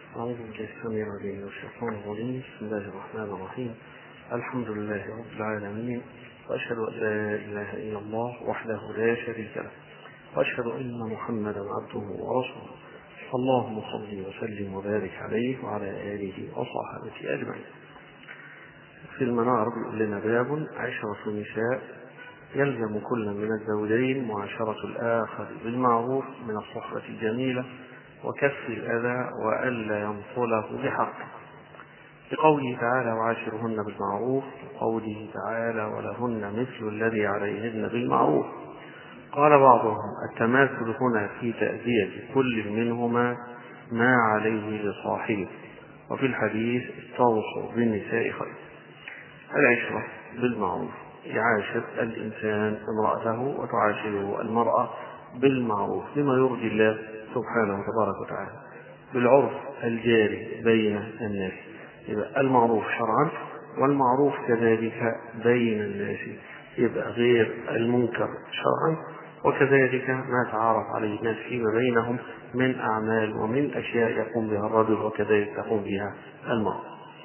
أعوذ بالله السميع العليم من الشيطان الرجيم. بسم الله الرحمن الرحيم. الحمد لله رب العالمين، وأشهد أن لا إله إلا الله وحده لا شريك له، وأشهد أن محمدا عبده ورسوله. اللهم صل وسلم وبارك عليه وعلى آله وصحبه أجمعين. في المنار بيقول لنا باب عشرة النساء يلزم كل من الزوجين معاشرة الآخر بالمعروف من الصحبة الجميلة وكف الأذى وألا ينصله بحق، لقوله تعالى وعاشرهن بالمعروف، وقوله تعالى ولهن مثل الذي عليهن بالمعروف. قال بعضهم التماثل هنا في تأذية كل منهما ما عليه لصاحبه، وفي الحديث استوصوا بالنساء خير. العشرة بالمعروف، يعاشر الإنسان امرأته وتعاشره المرأة بالمعروف بما يرضي الله سبحانه وتبارك وتعالى بالعرف الجاري بين الناس. يبقى المعروف شرعا والمعروف كذلك بين الناس، يبقى غير المنكر شرعا، وكذلك ما تعارف عليه الناس فيما بينهم من أعمال ومن أشياء يقوم بها الرجل وكذلك تقوم بها المرأة.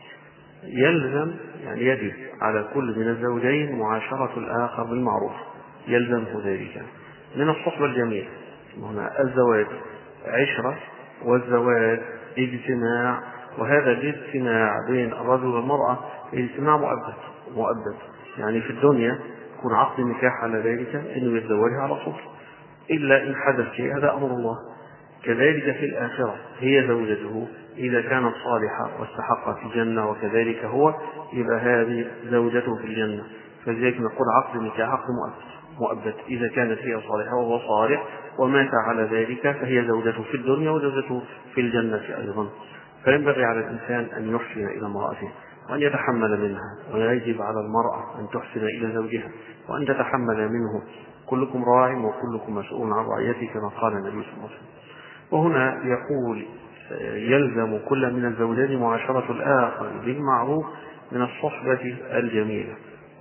يلزم يعني يجب على كل من الزوجين معاشرة الآخر بالمعروف، يلزمه ذلك من الصحبة الجميلة. هنا الزواج عشرة والزواج اجتماع، وهذا الاجتماع بين الرجل والمرأة اجتماع مؤبد، يعني في الدنيا يكون عقد نكاح على ذلك انه يتزوجها على طول، الا ان حدث شيء هذا امر الله. كذلك في الآخرة هي زوجته إذا كانت صالحة واستحقت الجنة، وكذلك هو يبقى هذه زوجته في الجنة. فلذلك نقول عقد النكاح عقد مؤبد، إذا كانت هي صالحة وهو صالح ومات على ذلك فهي زوجته في الدنيا وزوجته في الجنة أيضا. فينبغي على الإنسان أن يحسن إلى امرأته وأن يتحمل منها، ويجب على المرأة أن تحسن إلى زوجها وأن تتحمل منه. كلكم راع وكلكم مسؤول عن رعيته كما قال النبي صلى الله عليه وسلم. وهنا يقول يلزم كل من الزوجين معاشرة الآخر بالمعروف من الصحبة الجميلة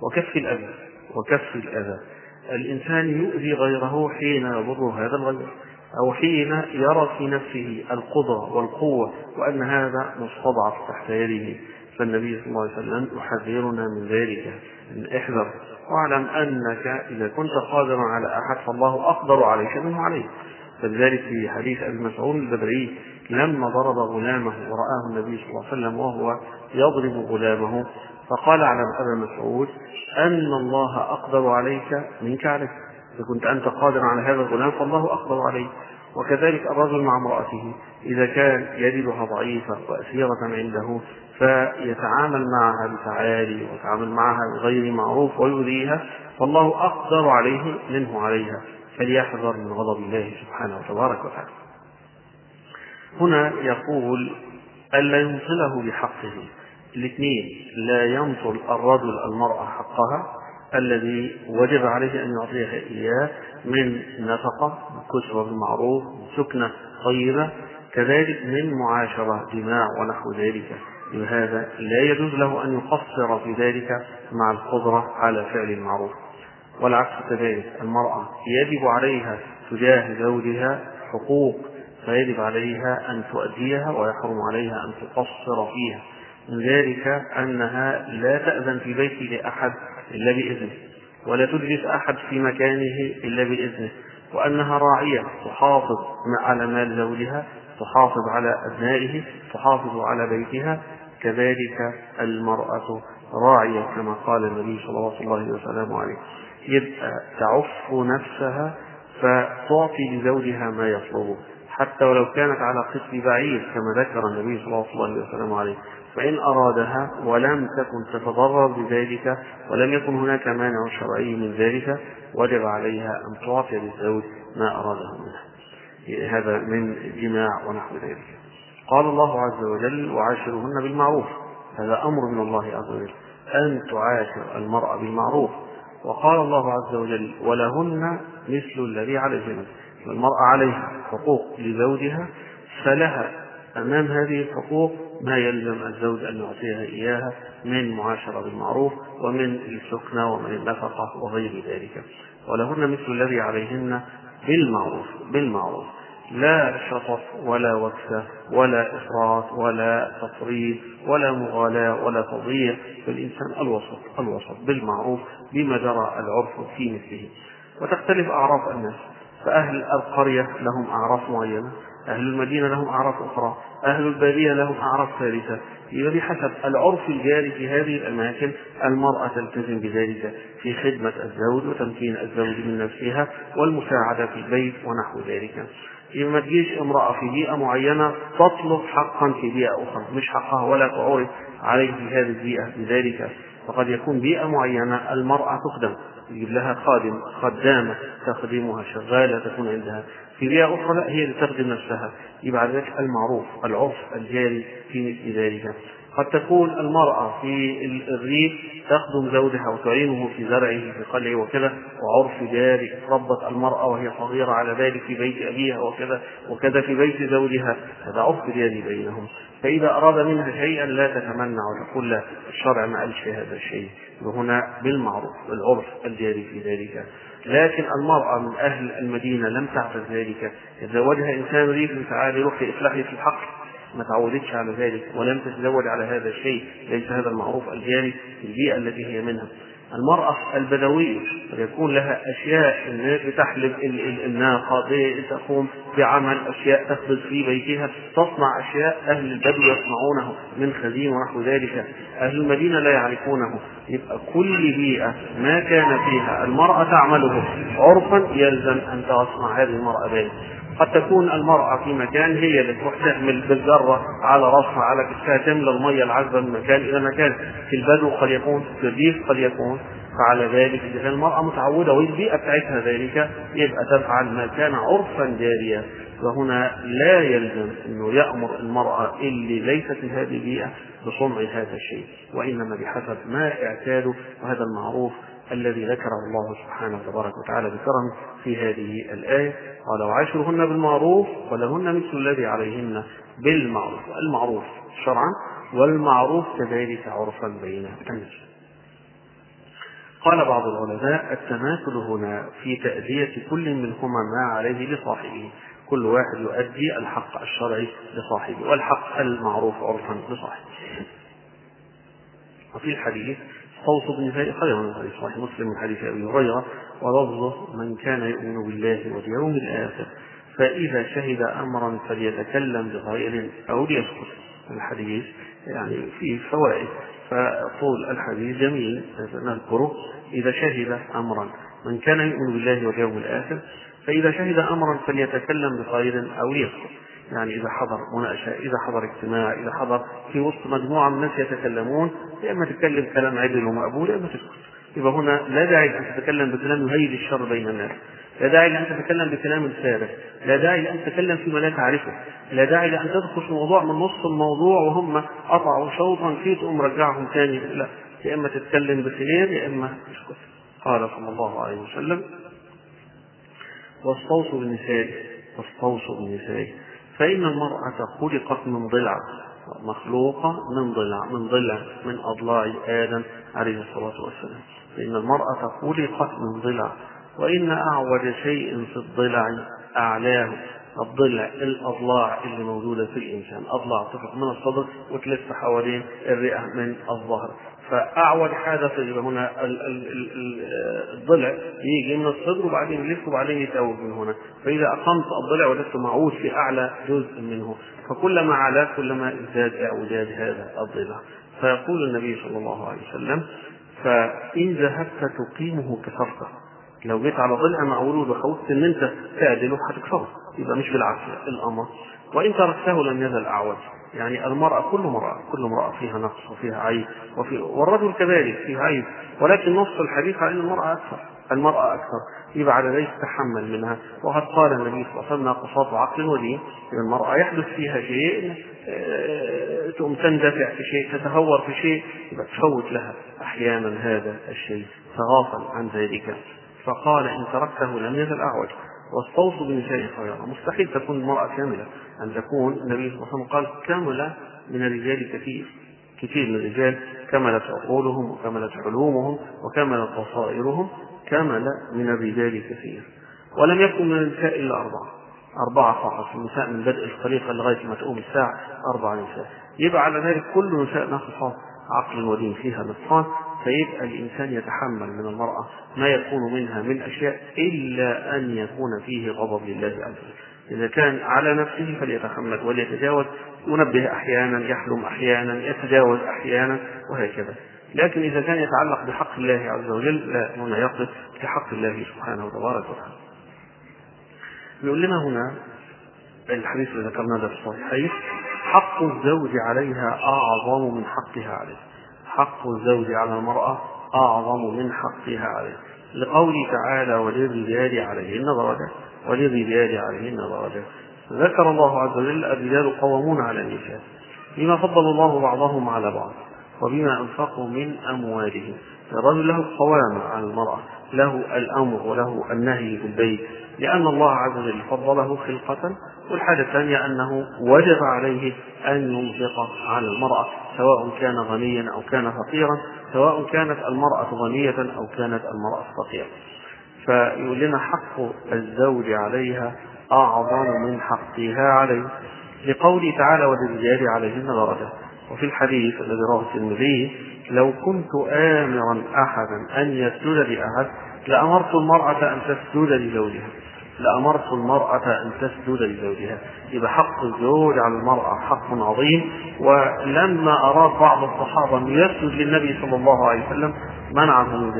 وكف الأذى. الإنسان يؤذي غيره حين يضر هذا الغير، أو حين يرى في نفسه القدرة والقوة وأن هذا مستضعف تحت يده. فالنبي صلى الله عليه وسلم يحذرنا من ذلك، أن احذر واعلم أنك إذا كنت قادرا على أحد فالله أقدر عليك منه عليه. فلذلك في حديث أبي مسعود البدري لما ضرب غلامه ورآه النبي صلى الله عليه وسلم وهو يضرب غلامه، فقال على أبي مسعود أن الله أقدر عليك منك عليك، إذا كنت أنت قادر على هذا الغلام فالله أقدر عليه. وكذلك الرجل مع امرأته إذا كان يجدها ضعيفة وأسيرة عنده فيتعامل معها بتعالي ويتعامل معها بغير معروف ويؤذيها، فالله أقدر عليه منه عليها، فليحذر من غضب الله سبحانه وتبارك وتعالى. هنا يقول ألا ينصله بحقه. الاثنين، لا ينصل الرجل المرأة حقها الذي وجب عليه أن يعطيها إياه من نفقة، كسوة بالمعروف، سكنة طيبة، كذلك من معاشرة جماع ونحو ذلك. لهذا لا يجوز له أن يقصر في ذلك مع القدرة على فعل المعروف. والعكس كذلك، المرأة يجب عليها تجاه زوجها حقوق، فيجب عليها أن تؤديها ويحرم عليها أن تقصر فيها. من ذلك أنها لا تأذن في بيت لأحد إلا بإذنه، ولا تجلس أحد في مكانه إلا بإذنه، وأنها راعية تحافظ على مال زوجها، تحافظ على أبنائه، تحافظ على بيتها. كذلك المرأة راعية كما قال النبي صلى الله عليه وسلم عليه، يبقى تعف نفسها فتعطي لزوجها ما يطلبه، حتى ولو كانت على قسم بعيد كما ذكر النبي صلى الله عليه وسلم عليه. فإن أرادها ولم تكن تتضرر بذلك ولم يكن هناك مانع شرعي من ذلك، وجب عليها أن تعطي للزوج ما أراده منها، هذا من جماع ونحو ذلك. قال الله عز وجل وعاشرهن بالمعروف، هذا أمر من الله عز وجل أن تعاشر المرأة بالمعروف. وقال الله عز وجل ولهن مثل الذي عليهن، المرأة عليها حقوق لزوجها، فلها أمام هذه الحقوق ما يلزم الزوج أن يعطيها إياها من معاشرة بالمعروف ومن السكنة ومن النفقة وغير ذلك. ولهن مثل الذي عليهن بالمعروف. لا شطط ولا وكسة ولا إفراط ولا تفريط ولا مغالاة ولا تضييع، فالإنسان الوسط بالمعروف بما جرى العرف في مثله. وتختلف أعراف الناس، فأهل القرية لهم أعراف معينة، أهل المدينة لهم أعراف أخرى، أهل البادية لهم أعراف ثالثة. يبقى بحسب العرف الجاري في هذه الأماكن المرأة تلتزم بذلك في خدمة الزوج وتمكين الزوج من نفسها والمساعدة في البيت ونحو ذلك. يبقى ما تجيش امرأة في بيئة معينة تطلب حقا في بيئة أخرى مش حقها ولا تعرف عليه في هذه البيئة بذلك. فقد يكون بيئة معينة المرأة تخدم، يجيب لها خدامة تخدمها، شغالة تكون عندها. في بيئة أخرى لا، هي اللي تخدم نفسها. يبقى ذلك المعروف العرف الجاري في مثل ذلك. قد تكون المرأة في الريف تخدم زوجها وتعينه في زرعه في قلعه وكذا، وعرف جاري ربت المرأة وهي صغيرة على ذلك في بيت أبيها وكذا في بيت زوجها، هذا عرف جاري بينهم. فإذا أراد منها شيئا لا تتمنع وتقول لا، الشرع ما قالش هذا الشيء، وهنا بالمعروف العرف الجاري في ذلك. لكن المرأة من أهل المدينة لم تعرف ذلك، يتزوجها إنسان ريف تعالى يروح يصلح في الحق، ما تعودتش على ذلك ولم تتزوج على هذا الشيء، ليس هذا المعروف الجاري في البيئة التي هي منها. المرأة البدوية يكون لها أشياء بتحلب الناقة، تقوم بعمل أشياء تخبز في بيتها، تصنع أشياء أهل البدو يصنعونه من خزين ونحو ذلك، أهل المدينة لا يعرفونه. يبقى كل بيئة ما كان فيها المرأة تعمله عرفا يلزم أن تصنع هذه المرأة ذلك. قد تكون المرأة في مكان هي اللي تروح تحمل بالذرة على رأسها على كتفها تملى المية العذبة من مكان إلى مكان، في البدو قد يكون، في الريف قد يكون. فعلى ذلك إذا المرأة متعودة والبيئة بتاعتها ذلك يبقى تفعل ما كان عرفا جاريا. وهنا لا يلزم أنه يأمر المرأة اللي ليست من هذه البيئة بصنع هذا الشيء، وإنما بحسب ما اعتاده، وهذا المعروف الذي ذكره الله سبحانه تبارك وتعالى بكرمه في هذه الآية. قال وعاشرهن بالمعروف ولهن مثل الذي عليهن بالمعروف، المعروف شرعا والمعروف كذلك عرفا بين الناس. قال بعض العلماء التماثل هنا في تأدية كل منهما ما عليه لصاحبه، كل واحد يؤدي الحق الشرعي لصاحبه والحق المعروف عرفا لصاحبه. وفي الحديث استوصوا بالنساء خيرا من حديث صحيح مسلم من حديث أبي هريرة ولفظه من كان يؤمن بالله واليوم الآخر فإذا شهد أمرا فليتكلم بخير أو ليسكت. الحديث يعني فيه فوائد، فطول الحديث جميل نذكره. إذا شهد أمرا، من كان يؤمن بالله واليوم الآخر فإذا شهد أمرا فليتكلم بخير أو ليسكت. يعني إذا حضر مناقشة، إذا حضر اجتماع، إذا حضر في وسط مجموعة من الناس يتكلمون، يا إما تتكلم كلام عدل ومقبول يا إما تسكت. يبقى هنا لا داعي أن تتكلم بكلام يهيج الشر بين الناس، لا داعي لأن تتكلم بكلام فارغ، لا داعي لأن تتكلم فيما لا تعرفه، لا داعي لأن تدخل في موضوع من نص الموضوع وهم قطعوا شوطا فيه تقوم رجعهم ثاني. لا، يا إما تتكلم بخير يا إما تسكت. قال صلى الله عليه وسلم واستوصوا بالنساء فإن المرأة خلقت من ضلع، مخلوقة من ضلع من أضلاع آدم عليه الصلاة والسلام. فإن المرأة خلقت من ضلع، وإن أعوج شيء في الضلع أعلاه. الضلع الأضلاع اللي موجودة في الإنسان، أضلاع تفق من الصدر وتلف حوالين الرئة من الظهر، فأعوج حاجة تجد هنا الضلع يجي من الصدر وبعدين يلف وبعدين يتأوج من هنا. فإذا أقمت الضلع وجدت معوج في أعلى جزء منه، فكلما علاه كلما ازداد اعوجاج هذا الضلع. فيقول النبي صلى الله عليه وسلم فإن ذهبت تقيمه كسرته، لو جيت على ضلع معولود وحاولت ان انت تعدله هتكسره، يبقى مش بالعافيه الامر. وان تركته لم يزل اعوج. يعني المراه كل امراه فيها نقص وفيها عيب، والرجل كذلك فيه عيب، ولكن نص الحديث على ان المراه اكثر. يبقى على ذلك تحمل منها. وقد قال النبي صلى الله عليه وسلم ناقصات عقل ودين. المراه يحدث فيها شيء تقوم تندفع في شيء، تتهور في شيء، يبقى تفوت لها احيانا هذا الشيء، تغافل عن ذلك. فقال إن تركته لم يزل أعوج. واستوصوا بالنساء خيرا. مستحيل تكون المرأة كاملة، أن تكون النبي صلى الله عليه وسلم قال كاملة من الرجال كثير من الرجال كملت عقولهم وكملت حلومهم وكملت بصائرهم، كمل من الرجال كثير. ولم يكن من النساء إلا 4، 4 فقط، النساء من بدء الخليقة لغاية ما تقوم الساعة 4 نساء. يبقى على ذلك كل نساء ناقصات عقل ودين فيها نقصان، فيبقى الإنسان يتحمل من المرأة ما يكون منها من أشياء إلا أن يكون فيه غضب لله عز وجل. إذا كان على نفسه فليتحمل وليتجاوز، ينبه أحيانا، يحلم أحيانا، يتجاوز أحيانا، وهكذا. لكن إذا كان يتعلق بحق الله عز وجل لا، هنا يقف في حق الله سبحانه وتبارك وتعالى. يقول لنا هنا الحديث اللي ذكرناه ده في الصحيحين: حق الزوج عليها أعظم من حقها عليه. حق الزوج على المرأة أعظم من حقها عليه، لقوله تعالى: وللرجال عليهن درجة، وللرجال عليهن درجة. ذكر الله عز وجل: الرجال قوامون على النساء بما فضل الله بعضهم على بعض وبما أنفقوا من أموالهم. الرجل له القوامة على المرأة، له الأمر وله النهي في البيت، لأن الله عز وجل فضله خلقة. والحاجة الثانية أنه وجب عليه أن ينفق على المرأة، سواء كان غنيا أو كان فقيرا، سواء كانت المرأة غنية أو كانت المرأة فقيرة. فيقول لنا: حق الزوج عليها أعظم من حقها عليه، لقوله تعالى: وللرجال عليهن درجة. وفي الحديث الذي رواه الترمذي: لو كنت آمرا أحدا أن يسجد لأحد لأمرت المرأة أن تسجد لزوجها، لأمرت المرأة أن تسجد لزوجها. يبقى حق الزوج على المرأة حق عظيم. ولما أراد بعض الصحابة أن يسجد للنبي صلى الله عليه وسلم منعه من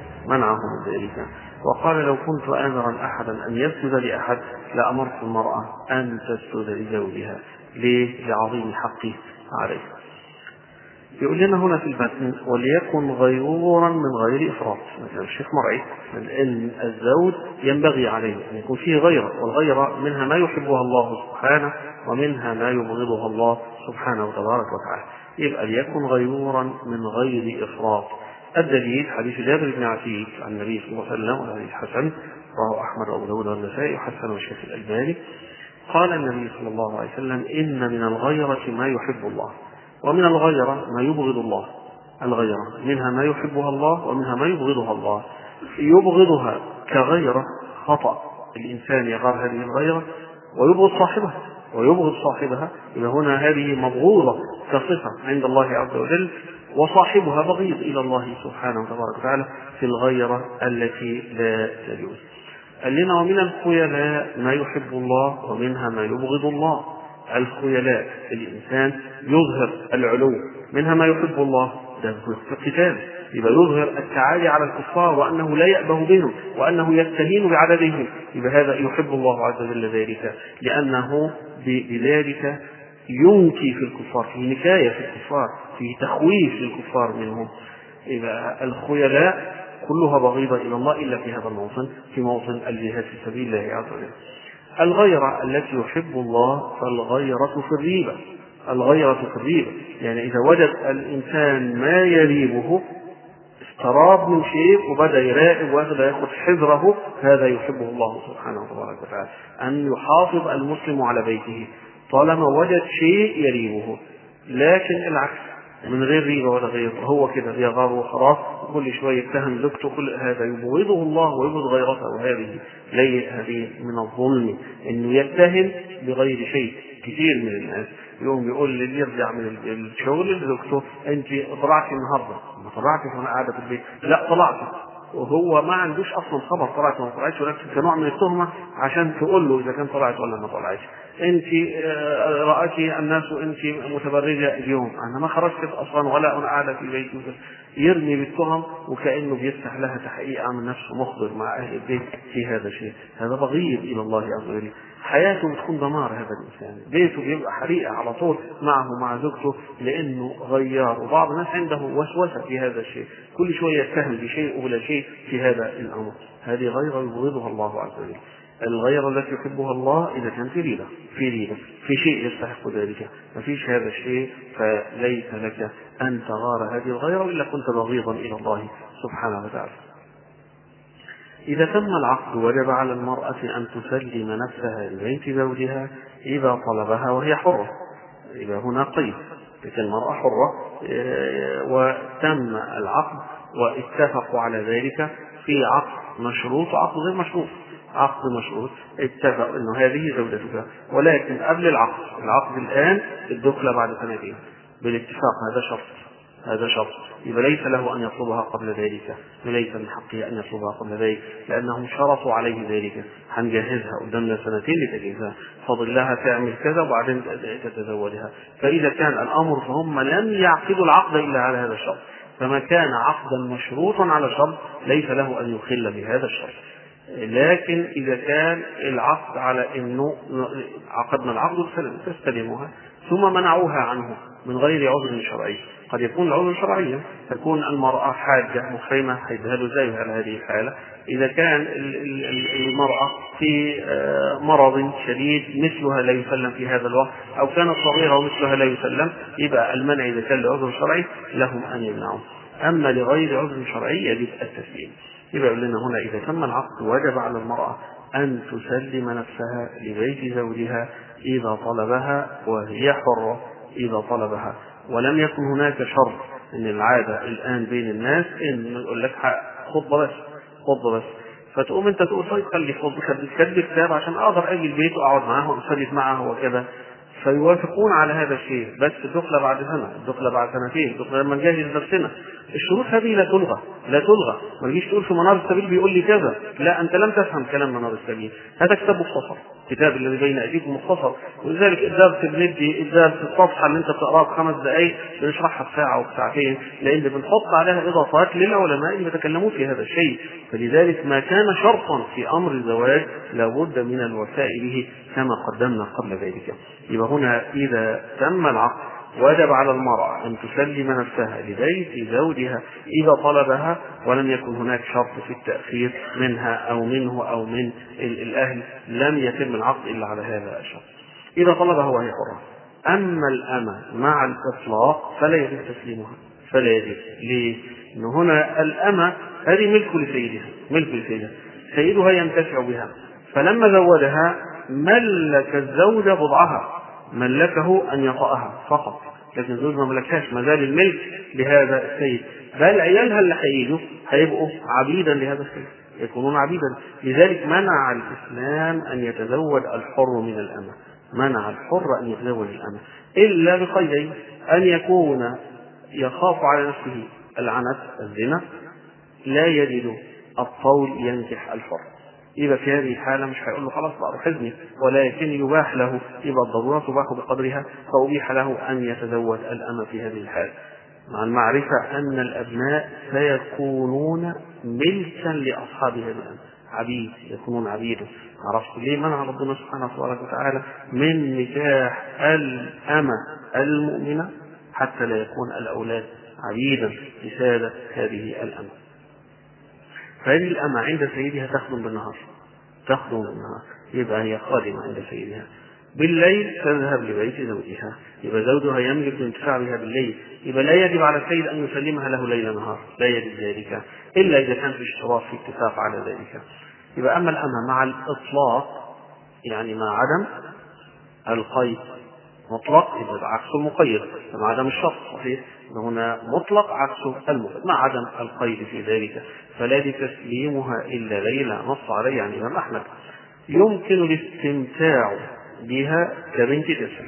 ذلك، وقال: لو كنت آمرا أحدا أن يسجد لأحد لأمرت المرأة أن تسجد لزوجها. ليه؟ لعظيم حقه عليه. يقول لنا هنا في المتن: وليكن غيورا من غير إفراط. مثلا الشيخ مرعي أن الزوج ينبغي عليه أن يكون فيه غيرة، والغيرة منها ما يحبها الله سبحانه ومنها ما يبغضها الله سبحانه وتبارك وتعالى. يبقى ليكن غيورا من غير إفراط. الدليل حديث جابر بن عتيق عن النبي صلى الله عليه وسلم، وحديث حسن رواه أحمد وأبو داود والنسائي وحسن والشيخ الألباني. قال النبي صلى الله عليه وسلم: إن من الغيرة ما يحب الله، ومن الغيرة ما يبغض الله. الغيرة منها ما يحبها الله ومنها ما يبغضها الله. يبغضها كغيرة خطأ، الإنسان يغار هذه الغيرة ويبغض صاحبها، إذا هنا هذه مبغوضة كصفة عند الله عز وجل، وصاحبها بغيض إلى الله سبحانه وتبارك وتعالى في الغيرة التي لا تجوز. قال لنا: ومن الخيلاء ما يحب الله ومنها ما يبغض الله. الخيلاء الإنسان يظهر العلو، منها ما يحب الله، ده في القتال يبقى يظهر التعالي على الكفار وأنه لا يأبه بهم وأنه يستهين بعددهم، يبقى هذا يحب الله عز وجل ذلك، لأنه بذلك ينكي في الكفار، في نكاية في الكفار، في تخويف للكفار منهم. يبقى الخيلاء كلها بغيضة إلى الله إلا في هذا الموطن، في موطن الجهاد في سبيل الله عز وجل. الغيرة التي يحب الله فالغيرة في الريبة. الغيرة في الريبة يعني إذا وجد الإنسان ما يريبه، استراب من شيء وبدأ يراقب وبدأ يأخذ حذره، هذا يحبه الله سبحانه وتعالى. أن يحافظ المسلم على بيته طالما وجد شيء يريبه، لكن العكس من غير ريبة ولا غير، هو كده بيغار وخلاص كل شوية يتهم زوجته، كل هذا يبغضه الله ويبغض غيرته. هذه من الظلم انه يتهم بغير شيء. كثير من الناس يوم يقول اللي يرجع من الشغل لزوجته: انت طلعتي النهارده؟ ما طلعتش وانا قاعده في البيت. لا طلعت، وهو ما عندوش اصلا خبر طلعت ولا ما طلعتش، ولكن كنوع من التهمه عشان تقول له اذا كان طلعت ولا ما طلعتش. انت رأتي الناس وانت متبرجه اليوم، انا ما خرجت اصلا ولا انا قاعده في البيت. يرمي بالتهم وكانه بيفتح لها تحقيق عن نفسه، مخبر مع اهل البيت في هذا الشيء. هذا بغيض الى الله عز وجل، حياته بتكون دمار. هذا الانسان بيته بيبقى حريقه على طول معه مع زوجته، لانه غيار. وبعض الناس عنده وسوسه في هذا الشيء، كل شويه يتهم بشيء ولا شيء في هذا الامر. هذه غيره يبغضها الله عز وجل. الغيرة التي يحبها الله إذا كان في ريبة في شيء يستحق ذلك، ما فيش هذا الشيء، فليس لك أن تغار هذه الغيرة إلا كنت بغيضا إلى الله سبحانه وتعالى. إذا تم العقد وجب على المرأة أن تسلم نفسها لبيت زوجها إذا طلبها وهي حرة. إذا هنا قيد، لكن المرأة حرة وتم العقد واتفقوا على ذلك في عقد مشروط وعقد غير مشروط. عقد مشروط، اتفقوا انه هذه زوجتك، ولكن قبل العقد الان الدخلة بعد سنتين بالاتفاق، هذا شرط يبقى ليس له ان يطلبها قبل ذلك، وليس من حقه ان يطلبها قبل ذلك، لانهم شرطوا عليه ذلك. هنجهزها قدامنا سنتين لتجهيزها، فاضل لها تعمل كذا وبعدين تتزوجها. فاذا كان الامر فهم لم يعقدوا العقد الا على هذا الشرط، فما كان عقدا مشروطا على شرط ليس له ان يخل بهذا الشرط. لكن إذا كان العقد على أنه عقدنا العقد تستلمها ثم منعوها عنه من غير عذر شرعي، قد يكون العذر شرعيا، تكون المرأة حاجة محرمة هيدها له زي على هذه الحالة. إذا كان المرأة في مرض شديد مثلها لا يسلم في هذا الوقت، أو كانت صغيرة ومثلها لا يسلم، يبقى المنع إذا كان لعذر شرعي لهم أن يمنعوا. أما لغير عذر شرعي يجب التسليم. يبقى يقول لنا هنا إذا تم العقد وجب على المرأة أن تسلم نفسها لبيت زوجها إذا طلبها، وهي حرة إذا طلبها، ولم يكن هناك شرط. إن العادة الآن بين الناس إن يقول لك خطبة بس، فتقوم أنت تقول طيب خلي خطبة كتاب عشان أقدر أجي البيت وأقعد معه وأسلف معه وكذا، فيوافقون على هذا الشيء، بس الدخلة بعد سنة، الدخلة بعد سنتين، الدخلة لما نجهز نفسنا. الشروط هذه لا تلغى. ما تجيش تقول في منار السبيل بيقول لي كذا، لا، أنت لم تفهم كلام منار السبيل. هذا كتاب مختصر، كتاب الذي بين أيديكم مختصر، ولذلك الدرس بندي الدرس الصفحة اللي أنت بتقراها ب5 دقائق بنشرحها بساعة أو بساعتين، لأن بنحط عليها إضافات للعلماء اللي يتكلمون في هذا الشيء. فلذلك ما كان شرطا في أمر الزواج لابد من الوفاء به كما قدمنا قبل ذلك. يبقى هنا إذا تم العقد وجب على المرأة أن تسلم نفسها لبيت زوجها إذا طلبها، ولم يكن هناك شرط في التأخير منها أو منه أو من الأهل، لم يتم العقد إلا على هذا الشرط إذا طلبها وهي حرة. أما الأمة مع الإطلاق فلا يجب تسليمها، فلا يجب. ليه؟ إن هنا الأمة هذه ملك لسيدها، سيدها ينتفع بها، فلما زوجها ملك الزوج بضعها، ملكه أن يطأها فقط، لكن الزوج ما ملكهاش، ما زال الملك لهذا السيد، بل عيالها اللي هيبقوا عبيدا لهذا السيد، يكونون عبيدا. لذلك منع الإسلام أن يتزوج الحر من الأمة، منع الحر أن يتزوج الأمة إلا بقيدين: أن يكون يخاف على نفسه العنت الزنا، لا يجد الطول ينكح الحر، يبقى في هذه الحالة مش هيقول له خلاص بقى روح اذني، ولكن يباح له، يبقى الضرورة تباح بقدرها، فأبيح له أن يتزوج الأمة في هذه الحالة، مع المعرفة أن الأبناء سيكونون ملكا لأصحاب هذه الأمة، عبيد، يكونون عبيدا. عرفت ليه منع ربنا سبحانه وتعالى من نكاح الأمة المؤمنة؟ حتى لا يكون الأولاد عبيدا لسادة هذه الأمة. فهذه الأمة عند سيدها تخدم بالنهار، يبقى هي خادمة عند سيدها. بالليل تذهب لبيت زوجها، يبقى زوجها يملك الانتفاع بها بالليل، يبقى لا يجب على السيد أن يسلمها له ليل نهار، لا يجب ذلك إلا إذا كان في اشتراط في اتفاق على ذلك. يبقى أما الأمة مع الإطلاق، يعني مع عدم القيد، مطلق إذا عكسه المقيد، مع عدم الشرط صحيح، هنا مطلق عكسه المقيد، مع عدم القيد في ذلك، فلا تسليمها إلا ليلة، نص عليه يعني الإمام أحمد. يمكن الاستمتاع بها كبنت تسع،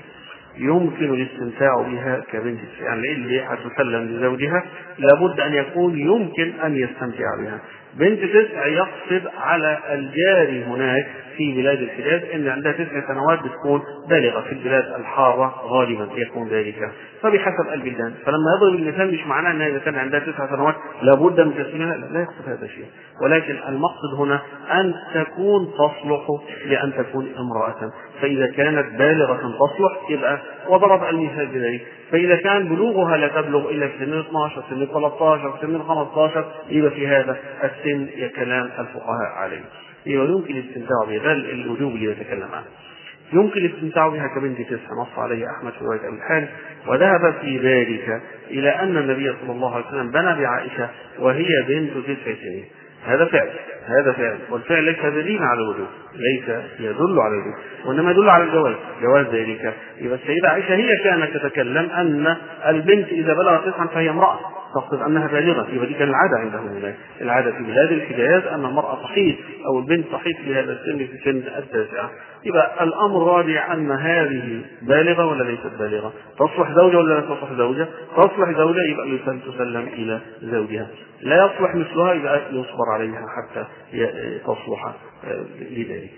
يعني اللي هتسلم لزوجها لابد أن يكون يمكن أن يستمتع بها. بنت تسع يقصد على الجاري هناك في بلاد الحجاز ان عندها 9 سنوات بتكون بالغة، في البلاد الحارة غالبا يكون ذلك، فبحسب البلدان. فلما يضرب المثال مش معناه ان اذا كان عندها 9 سنوات لابد من تسليمها، لا يقصد هذا الشيء، ولكن المقصد هنا ان تكون تصلح لان تكون امرأة، فاذا كانت بالغة تصلح يبقى، وضرب المثال بذلك. فاذا كان بلوغها لا تبلغ الا في سن 12 سن 13 سن 15 يبقى في هذا السن كلام الفقهاء عليه، يمكن الاستمتاع بها، ده الوجوب اللي يتكلم عنه. يمكن الاستمتاع بها كبنت تسع، نص عليه أحمد في رواية أبي الحارث. وذهب في ذلك إلى أن النبي صلى الله عليه وسلم بنى بعائشة وهي بنت 9 سنين. هذا فعل، والفعل ليس دليل على الوجوب، ليس يدل على الوجوب، وإنما يدل على جواز ذلك. يبقى السيدة عائشة هي كانت تتكلم أن البنت إذا بلغت 9 فهي امرأة، تقصد أنها بالغة، يبقى دي كان العادة عندهم هناك. العادة في بلاد الحجاز أن المرأة تحيض أو البنت تحيض في هذا السن في سن التاسعة. يبقى الأمر الرابع أن هذه بالغة ولا ليست بالغة، تصلح زوجة ولا لا تصلح زوجة، تصلح زوجة يبقى تسلم إلى زوجها، لا يصلح مثلها يبقى يصبر عليها حتى تصلح لذلك.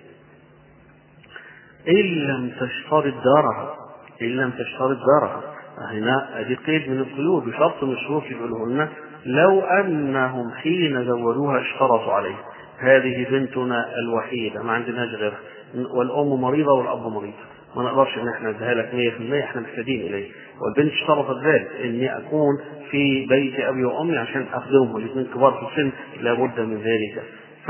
إن لم تشترط دارها، إن لم تشترط دارها، هنا ادي قيد من القيود بشرط من الشروط يقوله لنا لو انهم حين زوجوها اشترطوا عليه هذه بنتنا الوحيده ما عندناش غيرها والام مريضه والاب مريض، ما نقدرش ان احنا نديها لك 100%، احنا محتاجين اليه، والبنت اشترطت ذلك اني اكون في بيت ابي وامي عشان اخدمهم الاثنين كبار في السن لابد من ذلك.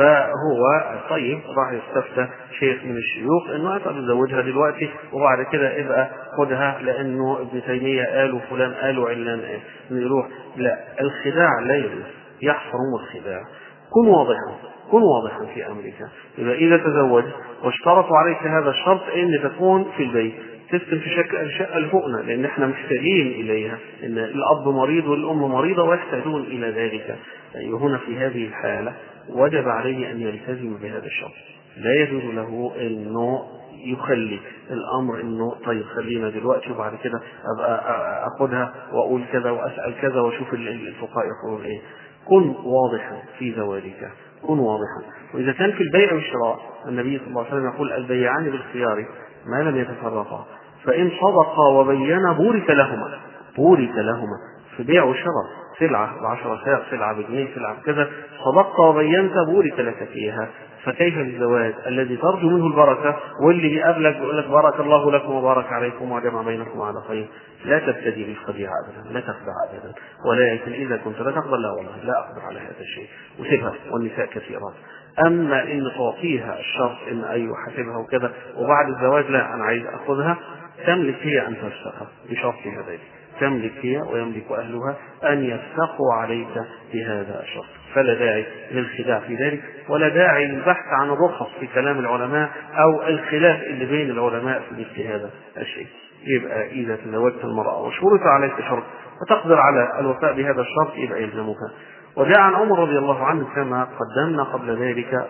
فهو طيب راح يستفتى شيخ من الشيوخ انه اقدر ازوجها دلوقتي وبعد كده ابقى خدها لانه ابن تيميه قال وفلان قال وعلان قال يروح. لا، الخداع لا يجوز، يحرم الخداع. كن واضحا، كن واضحا في امرك. اذا تزوج واشترطوا عليك هذا الشرط ان تكون في البيت تسكن في الشقه الفوقنا لان احنا محتاجين اليها، ان الاب مريض والام مريضه ويحتاجون الى ذلك. هنا في هذه الحاله وجب عليه أن يلتزم بهذا الشرط، لا يجوز له أنه يخلي الأمر أنه طيب خلينا دلوقتي وبعد كده أبقى أخذها وأقول كذا وأسأل كذا وأشوف الفقهاء يقولون إيه. كن واضحا في زواجك، كن واضحا. وإذا كان في البيع والشراء النبي صلى الله عليه وسلم يقول البيعان بالخيار ما لم يتفرقا، فإن صدقا وبينا بورك لهما، بورك لهما في بيع وشراء، سلعة ب10 ساق، سلعة بجنيه، سلعة بكذا، صدقت وبينت بورك لك فيها. فكيف الزواج الذي ترجو منه البركة واللي بيقابلك بيقول لك بارك الله لكم وبارك عليكم وجمع بينكم على خير؟ لا تبتدي بالخديعة أبدا، لا تخدع أبدا، ولكن إذا كنت لا تقبل لا والله لا أقدر على هذا الشيء وسيبها، والنساء كثيرات. أما إن تعطيها الشرط إن أيوة حسبها وكذا وبعد الزواج لا أنا عايز أخذها، تملك هي أن تفسخها بشرطها ذلك، تملك هي ويملك أهلها أن يفسخوا عليك بهذا الشرط. فلا داعي للخداع في ذلك، ولا داعي للبحث عن الرخص في كلام العلماء أو الخلاف اللي بين العلماء في مثل هذا الشيء. يبقى إذا تزوجت المرأة وشرط عليك شرط وتقدر على الوفاء بهذا الشرط يبقى يلزمك. وجاء عن عمر رضي الله عنه كما قدمنا قبل ذلك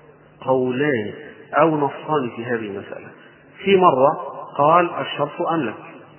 قولان أو نصان في هذه المسألة. في مرة قال الشرط أملك،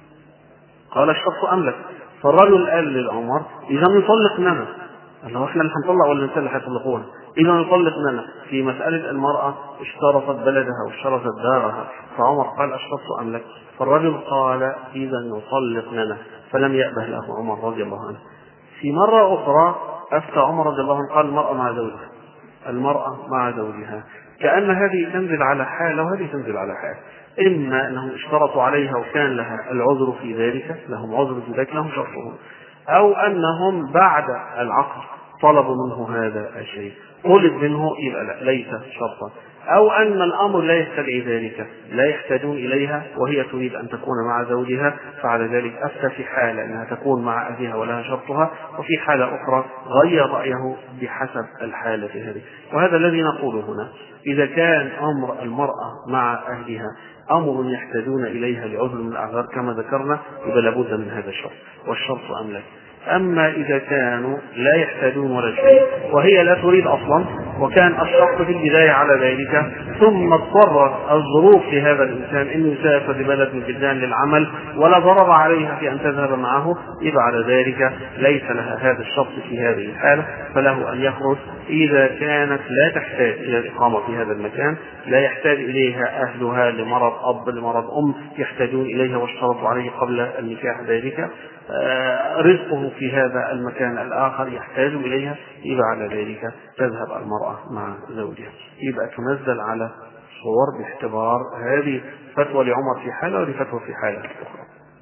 قال الشرط أملك، فالرجل قال للعمر إذا نطلقنا، الله احنا اللي هنطلق ولا النساء اللي هيطلقونا؟ إذا نطلقنا. في مسألة المرأة اشترطت بلدها واشترطت دارها، فعمر قال الشرط أملك، فالرجل قال إذا نطلقنا، فلم يأبه له عمر رضي الله عنه. في مرة أخرى أفتى عمر رضي الله عنه قال المرأة مع زوجها، المرأة مع زوجها، كأن هذه تنزل على حال وهذه تنزل على حال. إما أنهم اشترطوا عليها وكان لها العذر في ذلك، لهم عذر في ذلك، لهم شرطهم، أو أنهم بعد العقد طلبوا منه هذا الشيء، طلب منه يبقى لا ليس شرطا، أو أن الأمر لا يستدعي ذلك، لا يحتاجون إليها وهي تريد أن تكون مع زوجها، فعلى ذلك أفتى في حالة أنها تكون مع أهلها ولها شرطها، وفي حالة أخرى غير رأيه بحسب الحالة هذه. وهذا الذي نقوله هنا، إذا كان أمر المرأة مع أهلها أمر يحتاجون إليها لعذر من الأعذار كما ذكرنا يبقى لابد من هذا الشرط، والشرط أملك. أما إذا كانوا لا يحتاجون ولا شيء وهي لا تريد أصلا وكان الشرط في البداية على ذلك، ثم اضطر الظروف لهذا الإنسان أن يسافر لبلد من البلدان للعمل ولا ضرر عليها في أن تذهب معه، يبقى على ذلك ليس لها هذا الشرط في هذه الحالة، فله أن يخرج. إذا كانت لا تحتاج إلى الإقامة في هذا المكان، لا يحتاج إليها أهلها لمرض أب لمرض أم يحتاجون إليها واشترطوا عليه قبل النكاح ذلك، رزقه في هذا المكان الآخر يحتاج إليها، يبقى على ذلك تذهب المرأة مع زوجها. يبقى تنزل على صور باعتبار هذه فتوى لعمر في حالة ولفتوى في حالة أخرى.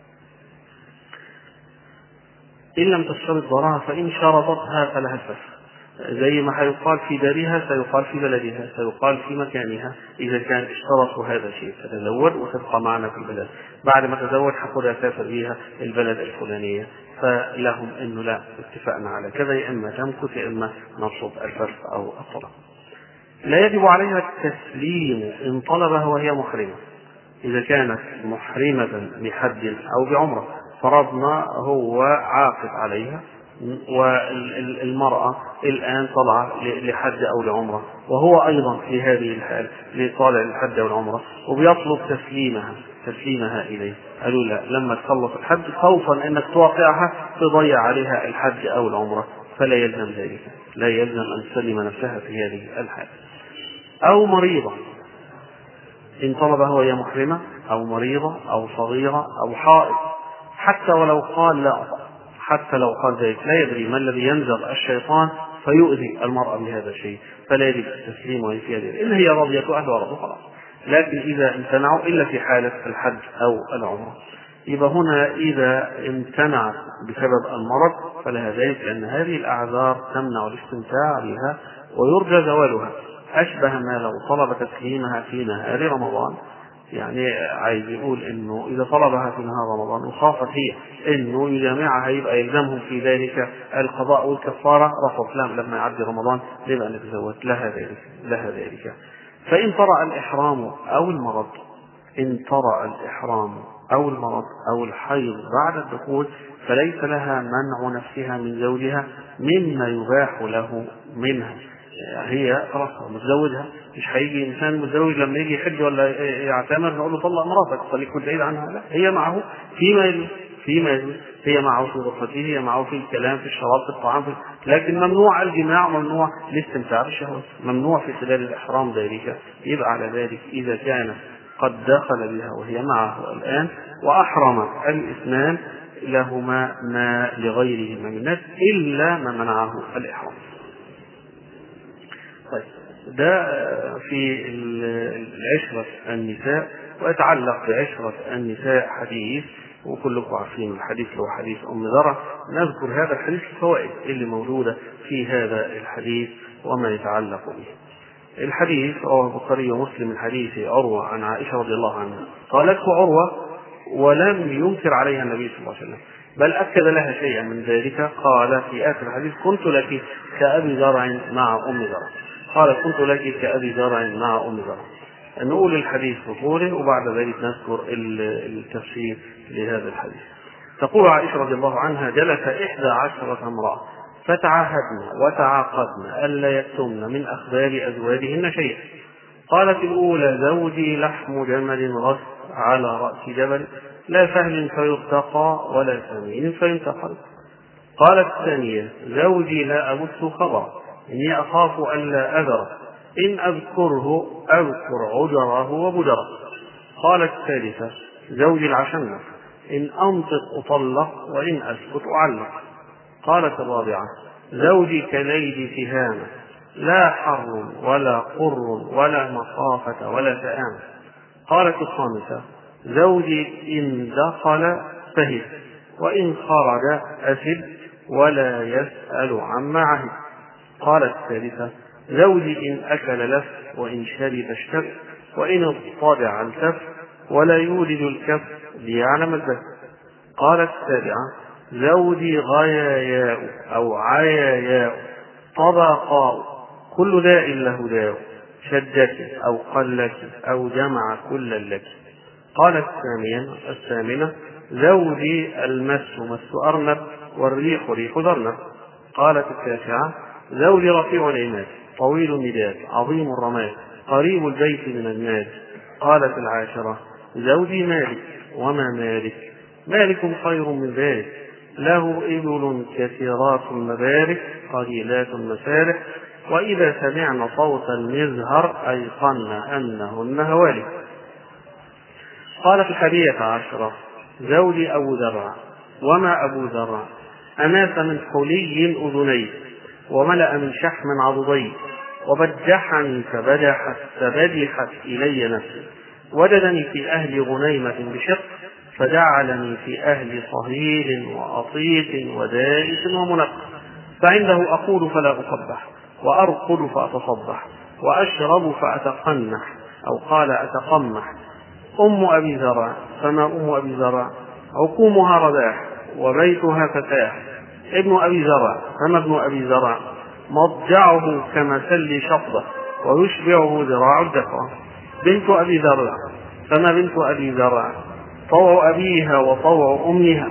إن لم تشترط ضرها فإن شرطتها فلها الفسخ، زي ما هيقال في دارها سيقال في بلدها، سيقال في مكانها. إذا كان اشترطوا هذا الشيء تتزوج وتبقى معنا في البلد، بعد ما تزوج حقودها سافر بها البلد الفلانية، فلهم إنه لا اتفقنا على كذا، يا إما تمكث يا إما نرصد الفسخ أو الطلاق. لا يجب عليها التسليم إن طلبها وهي محرمة. إذا كانت محرمة بحد أو بعمرة، فرضنا هو عاقد عليها والمرأة الآن طلع لحج أو لعمرة، وهو أيضا في هذه الحال طالع للحج أو العمرة وبيطلب تسليمها إليه، قالوا لا، لما تخلص الحج خوفا أنك توقعها تضيع عليها الحج أو العمرة، فلا يلزم ذلك، لا يلزم أن تسلم نفسها في هذه الحال. أو مريضة، إن طلبها وهي محرمة أو مريضة أو صغيرة أو حائض، حتى ولو قال لا، حتى لو قال ذلك لا يدري ما الذي ينزغ الشيطان فيؤذي المرأة بهذا الشيء، فلا يجب التسليم ويفي ذلك، إن هي راضية أهل ورضوا خلاص. لكن إذا امتنعوا إلا في حالة الحج أو العمرة، يبقى هنا إذا امتنعت بسبب المرض فلها ذلك، لأن هذه الأعذار تمنع الاستمتاع بها ويرجى زوالها. أشبه ما لو طلب تسليمها في نهار رمضان، يعني عايز يقول انه اذا طلبها في نهار رمضان وخافت هي انه يجامعها يبقى يلزمهم في ذلك القضاء والكفاره، رفض لما يعدي رمضان يبقى نتزوج، لها ذلك. فان طرأ الاحرام او المرض، ان طرأ الاحرام او المرض او الحيض بعد الدخول فليس لها منع نفسها من زوجها مما يباح له منها. هي خلاص متزوجها، مش هيجي انسان متزوج لما يجي يحج ولا يعتمر نقول له طلق مراتك خليك بعيد عنها، لا، هي معه فيما يجوز، هي معه في غرفته، هي معه في الكلام، في الشراب، في الطعام، لكن ممنوع الجماع، ممنوع الاستمتاع بالشهوات، ممنوع في خلال الاحرام ذلك. يبقى على ذلك اذا كان قد دخل بها وهي معه الان واحرم الاثنان لهما ما لغيرهما من الناس الا ما منعه الاحرام. طيب، ده في العشرة النساء. ويتعلق بعشرة النساء حديث، وكلكم عارفين الحديث هو حديث أم زرع. نذكر هذا الحديث الفوائد اللي موجودة في هذا الحديث وما يتعلق به. الحديث رواه البخاري ومسلم من حديث عروة عن عائشة رضي الله عنها قالته عروة ولم ينكر عليها النبي صلى الله عليه وسلم، بل أكد لها شيئا من ذلك. قال في آخر الحديث كنت لك كأبي زرع مع أم زرع، قال كنت لك كأبي زرع مع أم زرع. نقول الحديث بطوله وبعد ذلك نذكر التفسير لهذا الحديث. تقول عائشة رضي الله عنها جلس 11 امرأة فتعاهدن وتعاقدن ألا يكتمن من أخبار أزواجهن شيئا. قالت الأولى زوجي لحم جمل غث على رأس جبل لا سهل فيرتقى ولا سمين فينتقل. قالت الثانية زوجي لا أمس خبر إني أخاف ألا أذر إن أذكره أذكر عجره وبجره. قالت الثالثة زوجي العشنة إن أنطق أطلق وإن أسكت أعلق. قالت الرابعة زوجي كليل تهامة لا حر ولا قر ولا مخافة ولا تآمة. قالت الخامسة زوجي إن دخل فهد وإن خرج أسد ولا يسأل عما عهد. قالت الثالثة زوجي إن أكل لف وإن شرب اشتف وإن اضطجع الكف ولا يولد الكف ليعلم البث. قالت السابعة زوجي غياياء أو عياياء طبقاء كل داء له داء شدك أو قلك أو جمع كل لك. قالت الثامنة زوجي المس مس أرنب والريح ريح ذرنب. قالت التاسعة زوجي رفيع العماد طويل النداد عظيم الرماد قريب البيت من الناد. قالت العاشرة زوجي مالك وما مالك مالك خير من ذلك له إبل كثيرات المبارك قليلات المسارح وإذا سمعن صوت المزهر أيقن أنهن هوالك. قالت 11 زوجي أبو زرع وما أبو زرع أناس من حلي أذني وملأ من شحم عضدي وبجحني فبدحت إلي نفسي وجدني في أهل غنيمة بشق فجعلني في أهل صهيل وأطيق ودائس ومنق فعنده أقول فلا أصبح وأرقد فأتصبح وأشرب فأتقنح أو قال أتقمح. أم أبي زرع فما أم أبي زرع عقومها رداح وبيتها فتاح. ابن أبي زرع فما ابن أبي زرع مضجعه كمثل شطة ويشبعه ذراع الدفع. بنت أبي زرع فما بنت أبي زرع طوع أبيها وطوع أمها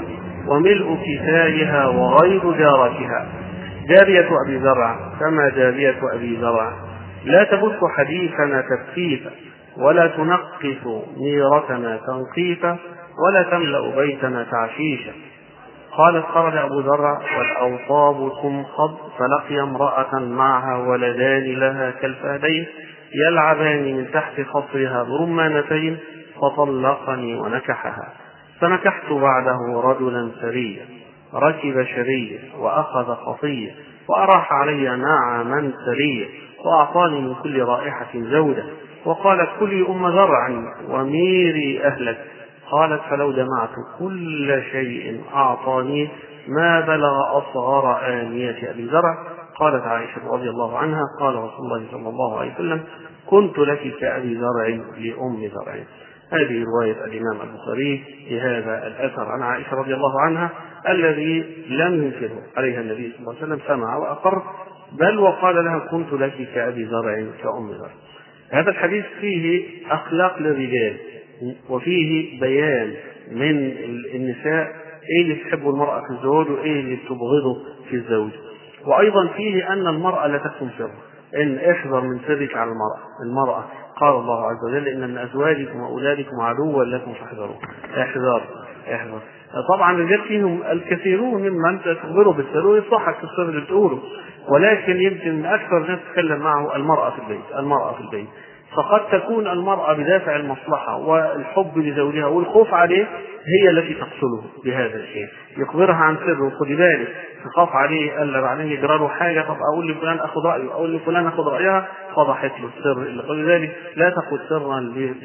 وملء كفايها وغير جارتها. جارية أبي زرع كما جارية أبي زرع لا تبث حديثنا تبثيثا، ولا تنقف نيرتنا تنقيفا، ولا تملأ بيتنا تعشيشا. قالت: خرج أبو زرع والأوصاب تمخض، فلقي امرأة معها ولدان لها كالفهدين يلعبان من تحت خصرها برمانتين، فطلقني ونكحها. فنكحت بعده رجلا سريا ركب شريا وأخذ خطيا، وأراح علي نعما سريا، وأعطاني من كل رائحة زوجة، وقالت: كلي أم زرع وميري أهلك. قالت: فلو جمعت كل شيء أعطاني ما بلغ أصغر آنية أبي زرع. قالت عائشة رضي الله عنها: قال رسول الله صلى الله عليه وسلم: كنت لك كأبي زرع لأم زرع. هذه رواية الإمام البخاري لهذا الأثر عن عائشة رضي الله عنها الذي لم ينكره عليها النبي صلى الله عليه وسلم، سمع وأقر، بل وقال لها: كنت لك كأبي زرع كأم زرع. هذا الحديث فيه أخلاق للرجال، وفيه بيان من النساء ايه اللي تحب المرأة في الزوج وايه اللي تبغضه في الزوج. وايضا فيه ان المرأة لا تكتم سرها، ان احذر من سرك على المرأة. قال الله عز وجل: ان من ازواجكم واولادكم عدوا لكم فاحذروه. احذر. طبعا الرجال فيهم الكثيرون ممن تخبره بالسر ويصحك في السر اللي بتقوله، ولكن يمكن اكثر ناس تتكلم معه المرأة في البيت. فقد تكون المرأة بدافع المصلحة والحب لزوجها والخوف عليه هي التي تقتله بهذا الشيء، يخبرها عن سره: خدي بالك، تخاف عليه ألا بعدين يجرى له حاجة، طب أقول لفلان أخذ رأيه، أقول لفلان أخذ رأيها، فضحت له السر. ولذلك لا تأخذ سرا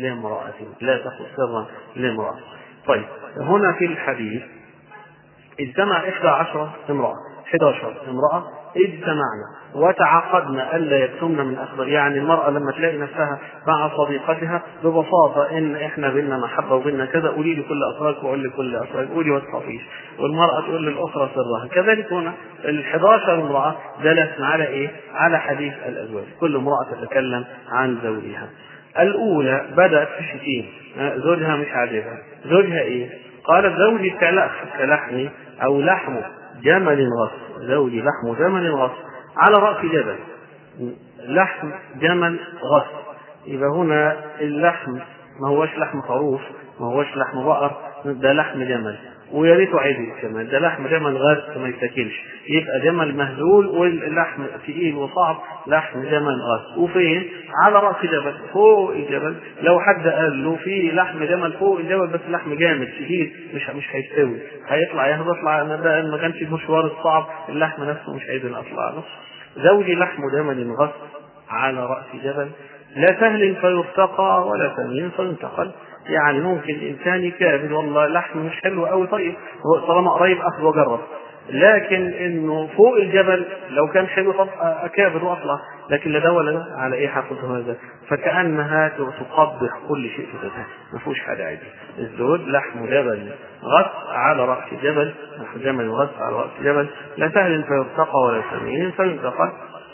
لامرأة. طيب، هنا في الحديث اجتمع 11 امرأة اجتمعنا وتعاقدنا ألا يكتمن من أخبار. يعني المرأة لما تلاقي نفسها مع صديقتها ببساطة إن إحنا بينا محبة وبينا كذا، قولي لي كل أسرارك وقول لي كل أسرارك، قولي ما تخافيش، والمرأة تقول للأخرى سرها. كذلك هنا 11 امرأة جلسنا على إيه؟ على حديث الأزواج، كل امرأة تتكلم عن زوجها. الأولى بدأت في الشتيم، زوجها مش عاجبها. زوجها إيه؟ قالت: زوجي كلحمي أو لحم جمل غص. زوجي لحم جمل غص على رأس جبل. لحم جمل غص، يبقى هنا اللحم ما هوش لحم خروف، ما هوش لحم بقر، ده لحم جمل، ويا ريته عدل كمان، ده لحم جمل غث ما يتاكلش، يبقى جمل مهزول واللحم ثقيل وصعب، لحم جمل غث. وفين؟ على راس جبل، فوق الجبل. لو حد قال له في لحم جمل فوق الجبل بس لحم جامد شديد مش هيستوي، هيطلع ده ما كانش المشوار الصعب، اللحم نفسه مش هيقدر يطلع له. زوجي لحم جمل غث على راس جبل، لا سهل فيرتقى ولا ثمين فينتقل. يعني ممكن الانسان يكابد، والله لحم مش حلو قوي، طيب طالما قريب اخذ وجرب، لكن انه فوق الجبل لو كان حلو طب اكابر واطلع، لكن لا ده ولا ده، على ايه حقه هذا؟ فكانها تقبح كل شيء في ذاتها، ما فيهوش حاجه عادي. الزهد لحم جبل غث على راس جبل، لحم جمل غث على راس جبل، لا سهل فيرتقى ولا ثمين فينتقل.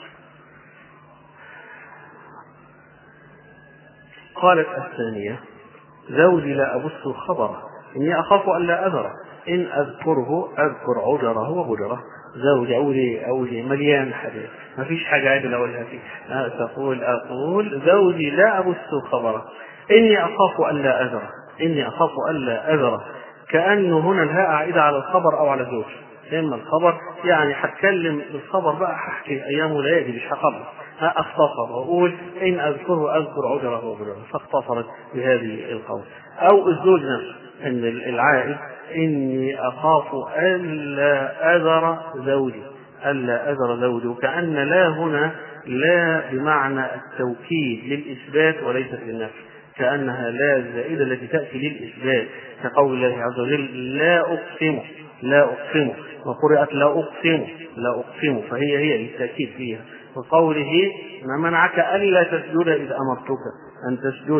قالت الثانية: زوجي لا أبث خبره، إني أخاف أن لا أذره، إن أذكره أذكر عجره وبجره. زوجي أولي مليان حديث، ما فيش حاجة عادل أقولها فيه. أقول زوجي لا أبث خبره، إني أخاف أن لا أذره. كأنه هنا الهاء عائدة على الخبر أو على الزوج. إما الخبر يعني هتكلم بالخبر بقى، هحكي أيام وليالي مش هخبر، أختصر وأقول إن أذكره أذكر عجره وبجره، فاختصرت بهذه القول. أو الزوج نفسه، إن العائد: إني أخاف ألا أذر زوجي، وكأن لا هنا لا بمعنى التوكيد للإثبات وليست للنفي، كأنها لا الزائدة التي تأتي للإثبات، كقول الله عز وجل: لا أقسم، وقرأت لا أقسم، فهي للتأكيد فيها. وقوله: ما منعك ألا تسجد إذ أمرتك أن تسجد،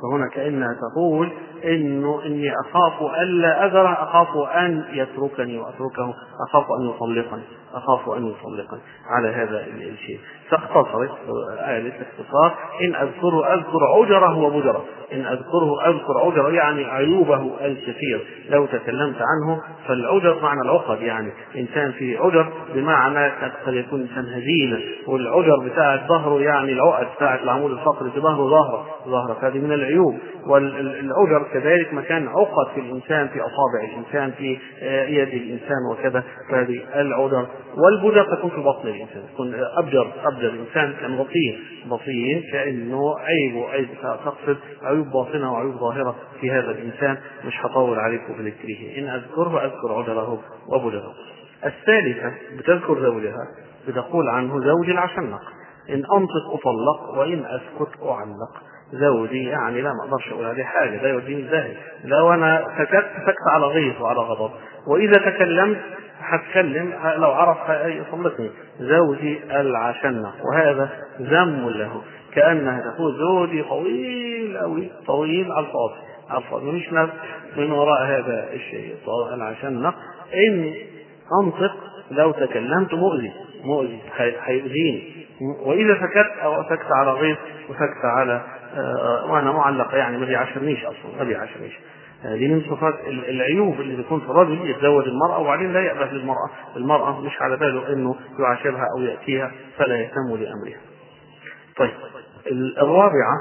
فهنا كأنها تقول إني أخاف ألا أذر، أخاف أن يتركني وأتركه، أخاف أن يطلقني، أخاف أن يطلقني على هذا الشيء. فاختصرت آية اختصار: إن أذكره أذكر عجره وبجره. إن أذكره أذكر عجره يعني عيوبه الكثير، لو تكلمت عنه فالعجر معنى العقد، يعني إنسان في عجر بمعنى قد يكون إنسان هزيلة، والعجر بتاعت ظهره يعني العقد بتاعت العمود الفقري في ظهره ظهره، هذه من العيوب. والعجر كذلك مكان عقد في الإنسان، في أصابع الإنسان، في يد الإنسان وكذا، فهذه العجر. والبجر تكون في بطن الإنسان، تكون أبجر الإنسان كان بطين كأنه عيب تقصد عيوب باطنة وعيوب ظاهرة في هذا الإنسان. مش هطول عليكم بذكره. إن أذكره أذكر عجره وبجره. الثالثة بتذكر زوجها، بتقول عنه: زوجي العشنق، إن أنطق أطلق وإن أسكت أعلق. زوجي يعني لا ما أقدرش أقول عليه حاجة، ده يوديني الزاهد. لو أنا سكت على غيظ وعلى غضب، وإذا تكلمت هتكلم لو عرف يطلقني. زوجي العشنق، وهذا ذم له، كأنها تقول: زوجي طويل أوي، طويل على الفاضي مش نفس من وراء هذا الشيء. العشنق إن أنطق لو تكلمت مؤذي هيؤذيني، وإذا سكت أو سكت على غيظ وسكت على وأنا معلقة يعني ما بيعاشرنيش أصلا، ما بيعاشرنيش. دي من صفات العيوب اللي بيكون في الرجل يتزوج المرأة وبعدين لا يأبه المرأة مش على باله إنه يعاشرها أو يأتيها فلا يهتم لأمرها. طيب الرابعة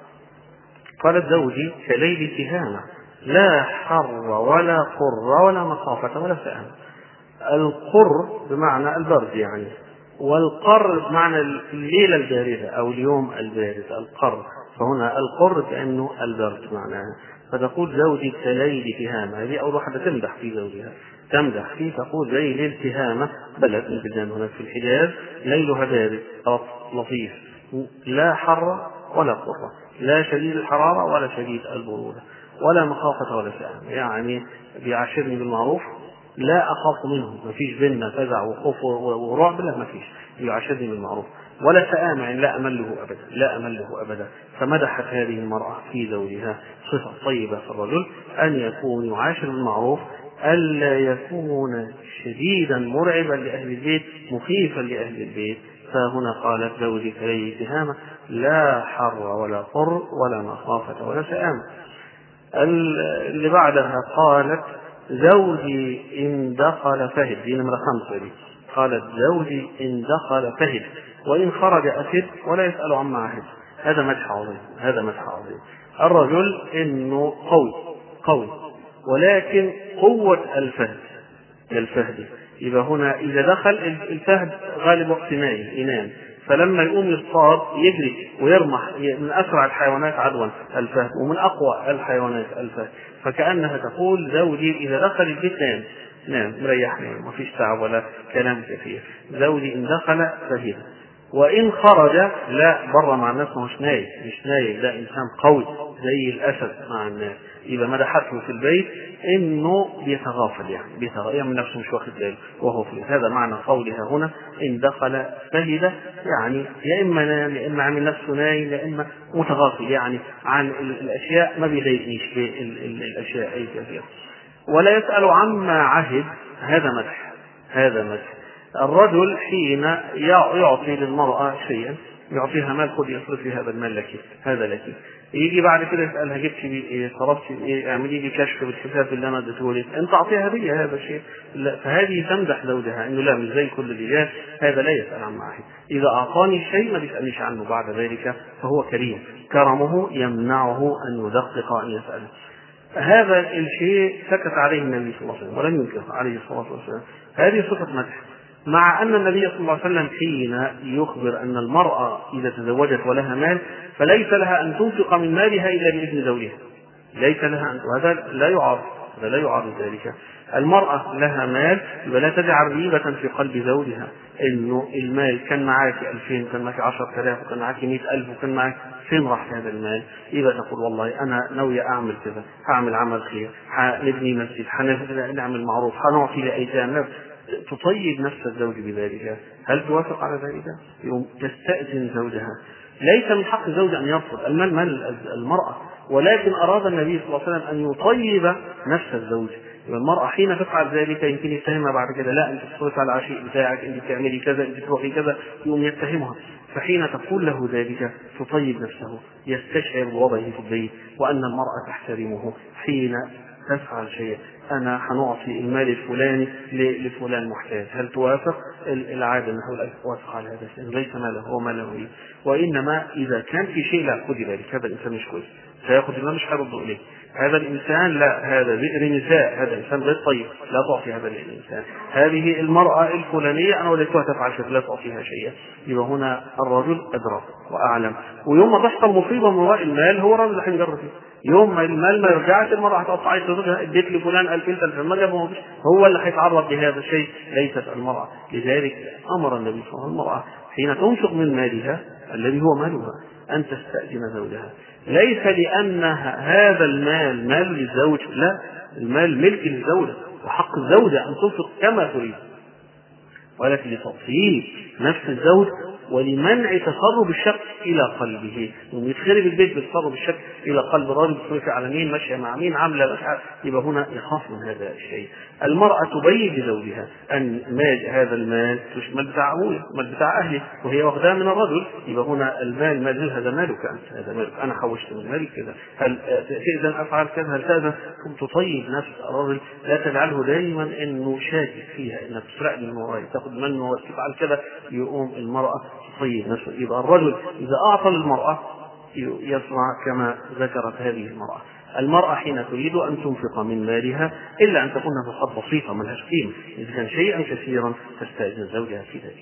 قالت: زوجي كليل تهامة، لا حر ولا قر ولا مخافة ولا سآمة. القر بمعنى البرد يعني، والقر بمعنى الليلة الباردة أو اليوم البارد، القر. فهنا القر كأنه البرد معناها. فتقول: زوجي كليل تهامة. هذه أول واحدة تمدح في زوجها، تمدح فيه، تقول: زي ليل تهامة، بلد من البلدان هناك في الحجاز، ليلها بارد لطيف، لا حر ولا قر، لا شديد الحرارة ولا شديد البرودة، ولا مخافة ولا سآمة. يعني بيعاشرني بالمعروف، لا أخاف منه، ما فيش بيننا فزع وخوف ورعب، لا ما فيش، يعاشرني بالمعروف. ولا سآمة يعني لا أمله أبدا. فمدحت هذه المرأة في زوجها صفة طيبة في الرجل: أن يكون يعاشر بالمعروف، ألا يكون شديدا مرعبا لأهل البيت، مخيفا لأهل البيت. فهنا قالت: زوجي كليل تهامة، لا حر ولا قر ولا مخافة ولا سآمة. اللي بعدها قالت: زوجي إن دخل فهد. دي نمرة 5 دي. قالت: زوجي إن دخل فهد وإن خرج أفد ولا يسأل عما عهد. هذا مدح عظيم. الرجل إنه قوي، ولكن قوة الفهد. يبقى هنا إذا دخل الفهد غالب وقت ينام، فلما يقوم يصطاد يجري ويرمح، من أسرع الحيوانات عدوا الفهد، ومن أقوى الحيوانات الفهد. فكأنها تقول: زوجي إذا دخل البيت نام مريحني، ما فيش تعب ولا كلام كثير. زوجي إن دخل فهد، وإن خرج لا بره مع الناس، مش نايم، ده إنسان قوي زي الأسد مع الناس. يبقى مدحته في البيت إنه بيتغافل، يعني يعمل نفسه مش واخد باله وهو في البيت. هذا معنى قولها هنا: إن دخل فهد، يعني يا إما نام، يا إما عامل نفسه نايم، يا إما متغافل يعني عن الأشياء، ما بيضايقنيش بالأشياء أي كثير. ولا يسأل عما عهد. هذا مدح. الرجل حين يعطي للمرأة شيئا، يعطيها مال: خذي اصرفي هذا المال لك، هذا لك. يجي بعد كده يسألها: جبت بيه ايه؟ صرفتي بايه؟ اعملي لي كشف بالحساب اللي انا اديته لك، انت اعطيها هديه هذا الشيء. فهذه تمدح زوجها انه لا، مش زي كل الرجال، هذا لا يسأل عن عهد. اذا اعطاني شيء ما بيسألنيش عنه بعد ذلك، فهو كريم، كرمه يمنعه ان يدقق ان يسأله. هذا الشيء سكت عليه النبي صلى الله عليه وسلم ولم ينكر عليه الصلاة والسلام. هذه صفة مدح، مع أن النبي صلى الله عليه وسلم حين يخبر أن المرأة إذا تزوجت ولها مال فليس لها أن تنفق من مالها إلا بإذن زوجها، ليس لها أن، وهذا لا يعارض ذلك. المرأة لها مال، يبقى لا تجعل ريبة في قلب زوجها إنه المال كان معاك 2000، كان معاك 10,000، وكان معاك 100,000، وكان معاك، فين راح هذا المال؟ يبقى تقول: والله أنا ناوية أعمل كذا، هعمل عمل خير، هنبني مسجد، هنعمل معروف، هنعطي لأيتام. تطيب نفس الزوج بذلك. هل توافق على ذلك؟ يوم تستأذن زوجها. ليس من حق الزوج أن يرفض المال، مال المرأة، ولكن أراد النبي صلى الله عليه وسلم أن يطيب نفس الزوج. المرأة حين تفعل ذلك يمكن يتهمها بعد كده، لا أنت تصرف على العشيء بتاعك، أنت بتعملي كذا، أنت تروحي كذا، يوم يتهمها. فحين تقول له ذلك تطيب نفسه، يستشعر بوضعه في البيت وأن المرأة تحترمه. حين تفعل شيء، أنا هنعطي المال الفلاني لفلان محتاج، هل توافق؟ العادة أنه وافق على هذا الشيء، ليس ماله هو ماله إيه. وإنما إذا كان في شيء لا خذي بالك، هذا الإنسان مش كويس، سيأخذ المال مش هيرد إليه، هذا الإنسان لا، هذا بئر نساء، هذا إنسان غير طيب، لا تعطي هذا الإنسان. هذه المرأة الفلانية أنا وليتها تفعل شيء، لا تعطيها شيئا. يبقى هنا الرجل أدرى وأعلم. ويوم ما تحصل مصيبة من وراء المال هو الرجل هينجر فيه. يوم ما المال ما يرجعش المرأة هتقطع عيش زوجها، اديت لفلان 2000 ما جابه، هو اللي هيتعرض لهذا الشيء، ليست المرأة. لذلك أمر النبي صلى الله عليه وسلم المرأة حين تنفق من مالها الذي هو مالها أن تستأذن زوجها، ليس لأنها هذا المال مال للزوج، لا، المال ملك للزوجة وحق الزوجة أن تنفق كما تريد، ولكن لتطيب نفس الزوج ولمنع تسرب الشك إلى قلبه. ويتخرب البيت بتسرب الشك إلى قلب الرجل، بتصرف على مين، ماشية مع مين، عاملة مش عارف، يبقى هنا يخاف من هذا الشيء. المرأة تبين لزوجها أن هذا المال مش مال بتاع أبوه، مال بتاع أهله، وهي واخداه من الرجل، يبقى هنا المال مال، هذا مالك أنت، هذا مالك، أنا حوشت من مالك كذا، هل تأذن أفعل كذا، هل تأذن؟ تطيب نفس الرجل، لا تجعله دائما إنه شاكك فيها، إنك تسرق من وراي، تاخذ منه وتفعل كذا، يقوم المرأة تطيب نفسه. يبقى الرجل إذا أعطى للمرأة يصنع كما ذكرت هذه المرأة. المرأة حين تريد أن تنفق من مالها إلا أن تكون نفقات بسيطة ملهاش قيمة، إذا كان شيئا كثيرا تستأذن زوجها في ذلك.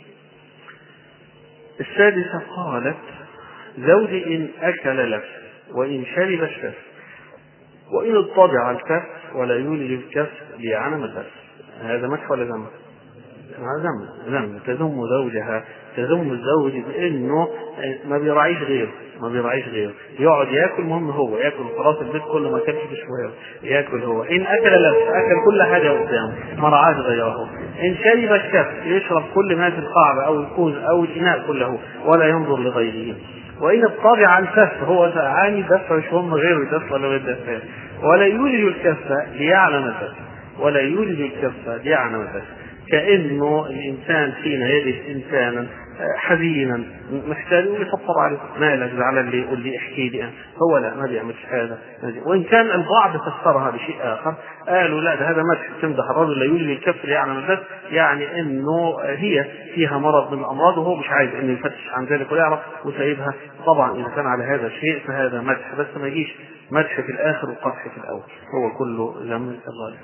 السادسة قالت: زوجي إن أكل لف وإن شرب الشف وإن اضطجع الكف ولا يولج الكف ليعلم البس. هذا مدح ولا ذم؟ ذم. تذم زوجها، تذم الزوج بانه ما بيراعيش غيره، يقعد ياكل، مهم هو ياكل، خلاص البيت كله ما كانش بشويه ياكل هو. ان اكل لف، اكل كل حاجه قدامه ما رعاش غيره. ان شرب الشف، يشرب كل ما في القاعده او الكوز او الاناء كله ولا ينظر لغيره. وان اضطجع الكف، هو عاني دفع مش هم غيره يدفع ولا يدفع. ولا يولج الكف ليعلم البس، ولا يولج الكف ليعلم البس. كأنه الإنسان حين يجد إنسانا حزينا محتاج يطبطب عليه، مالك زعلان ليه، يقول لي احكي لي، هو لا ما بيعملش هذا. وإن كان البعض فسرها بشيء آخر، قالوا لا، ده هذا مدح، تمدح الرجل لا يولي الكف ليعلم البس، يعني إنه هي فيها مرض من الأمراض وهو مش عايز إنه يفتش عن ذلك ويعرف وسايبها. طبعا إذا كان على هذا الشيء فهذا مدح، بس ما يجيش مدح في الآخر وقدح في الأول، هو كله ذم الغالب.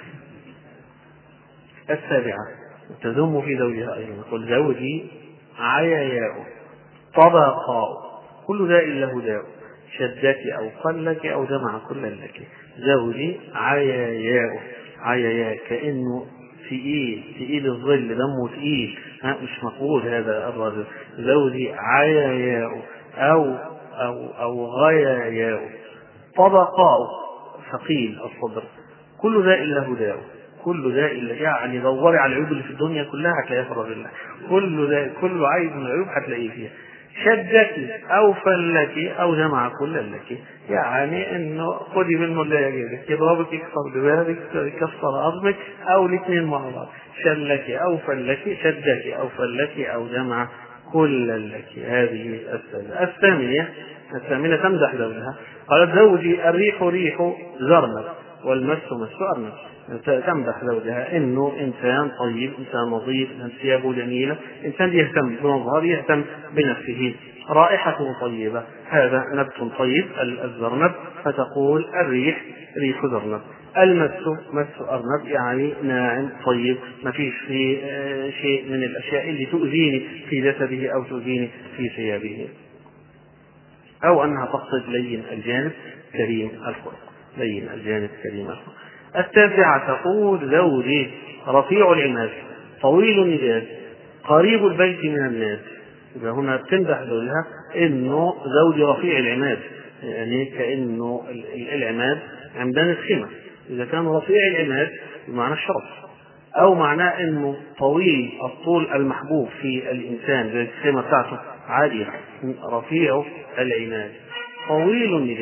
السابعة تذم في زوجها أيضا، قل زوجي عياياء طبقاء كل داء له داء، شدك أو قلك أو جمع كل لك. زوجي عياياء كأنه تقيل الظل، دمه تقيل، مش مقبول هذا الرجل. زوجي عياياء أو غياياء طبقاء، ثقيل الصدر، كل داء له داء، كل داء يعني دوري على العيوب اللي في الدنيا كلها هتلاقيها في الرجل، كل داء، كل عيب من العيوب هتلاقيه فيها. شدك او فلك او جمع كل لك، يعني انه خدي منه اللي يعجبك، يضربك يكسر دماغك يكسر عظمك او الاثنين مع بعض. شلك او فلك، شدك او فلك او جمع كل لك. هذه الثامنة تمدح زوجها، قالت زوجي الريح ريح زرنب والمس مس أرنب. تمدح زوجها انه انسان طيب، انسان نظيف، انسان ثيابه جميله، انسان يهتم بمظهره، يهتم بنفسه، رائحته طيبه، هذا نبت طيب الزرنب. فتقول الريح ريح زرنب، المس مس أرنب، يعني ناعم طيب، ما فيش فيه شيء من الاشياء اللي تؤذيني في جسده او تؤذيني في ثيابه. او انها تقصد لين الجانب كريم الخلق، لين الجانب كريم الخلق. التاسعة تقول زوجي رفيع العماد طويل النداد قريب البيت من الناس. إذا هنا تمدح زوجها انه زوجي رفيع العماد، يعني كأنه العماد عمدان الخيمة، إذا كان رفيع العماد بمعنى الشرف، أو معناه انه طويل الطول المحبوب في الإنسان، زي الخيمة بتاعته عالية. رفيع العماد طويل النداد،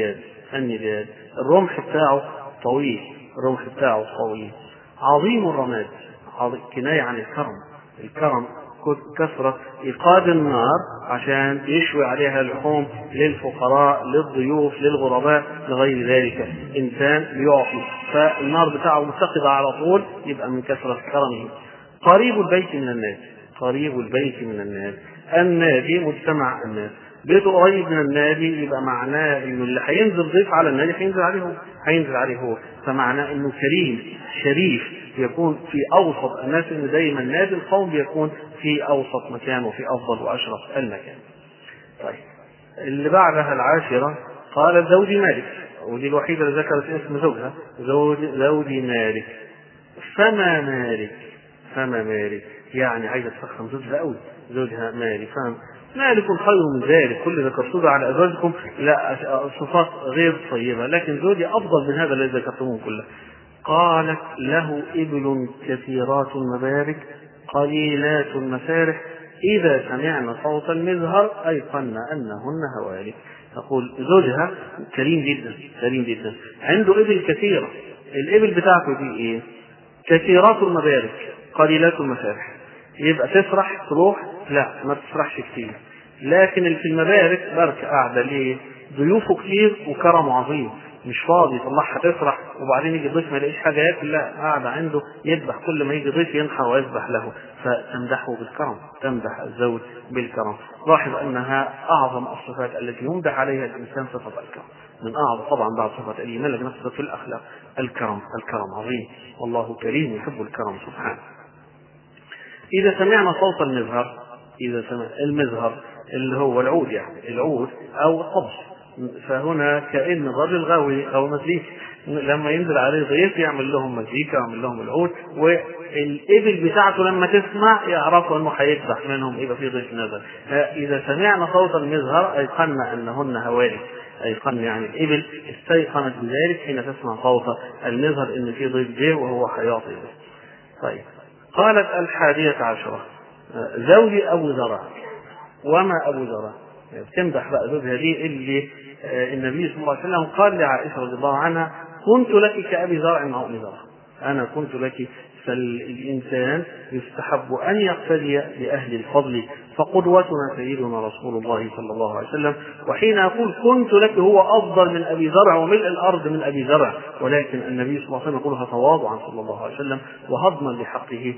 النداد. الرمح بتاعه طويل، الرمح بتاعه طويل، عظيم الرماد، كناية عن الكرم. الكرم كثرة إيقاد النار عشان يشوي عليها لحوم للفقراء للضيوف للغرباء لغير ذلك. إنسان بيعطي فالنار بتاعه متقدة على طول، يبقى من كثرة كرمه. قريب البيت من الناس، قريب البيت من الناس، النادي مجتمع الناس، بيته قريب من النادي، يبقى معناه انه اللي هينزل ضيف على النادي هينزل عليه هو، فمعناه انه كريم شريف يكون في اوسط الناس، ان دايما نادي القوم بيكون في اوسط مكان وفي افضل واشرف المكان. طيب اللي بعدها العاشرة قال زوجي مالك، ودي الوحيدة اللي ذكرت اسم زوجها، زوجي مالك. فما مالك، فما مالك يعني عايزة تفخم زوجها قوي، زوجها مالك. مالك خير من ذلك، كل ذكرتوه على ازواجكم لا صفات غير طيبة، لكن زوجي افضل من هذا الذي ذكرتموه كله. قالت له ابل كثيرات المبارك قليلات المسارح اذا سمعنا صوت المزهر ايقنا انهن هوالك. تقول زوجها كريم جدا، كريم جدا، عنده ابل كثيرة. الابل بتاعته دي ايه؟ كثيرات المبارك قليلات المسارح. يبقى تسرح تروح؟ لا، ما تسرحش كتير، لكن في المبارك بركة قاعدة ليه؟ ضيوفه كتير وكرم عظيم، مش فاضي يطلعها تسرح وبعدين يجي ضيف ما يلاقيش حاجة ياكل، لا، قاعدة عنده يذبح، كل ما يجي ضيف ينحى ويذبح له، فتمدحه بالكرم، تمدح الزوج بالكرم. لاحظ أنها أعظم الصفات التي يمدح عليها الإنسان صفة الكرم، من أعظم طبعا بعد صفة الإيمان لكن نفسه في الأخلاق الكرم، الكرم عظيم، والله كريم يحب الكرم سبحانه. إذا سمعنا صوت المزهر، إذا سمع المزهر اللي هو العود، يعني العود أو الطبس، فهنا كأن الرجل غاوي أو مزيك، لما ينزل عليه ضيف يعمل لهم مزيكا ويعمل لهم العود، والإبل بتاعته لما تسمع يعرفوا أنه هيذبح منهم، يبقى في ضيف نزل. إذا سمعنا صوت المزهر أيقنا أنهن هوالك، أيقن يعني الإبل استيقنت بذلك حين تسمع صوت المزهر إن في ضيف جه وهو هيعطي له. طيب قالت 11 زوجي أبو زرع. وما أبو زرع؟ بتمدح بقى زوجها دي اللي النبي صلى الله عليه وسلم قال لعائشة رضي الله عنها كنت لك كأبي زرع مع أم زرع، أنا كنت لك. فالإنسان يستحب أن يقتدي بأهل الفضل، فقدوتنا سيدنا رسول الله صلى الله عليه وسلم، وحين يقول كنت لك هو أفضل من أبي زرع وملء الأرض من أبي زرع، ولكن النبي صلى الله عليه وسلم يقولها تواضعا صلى الله عليه وسلم وهضما لحقه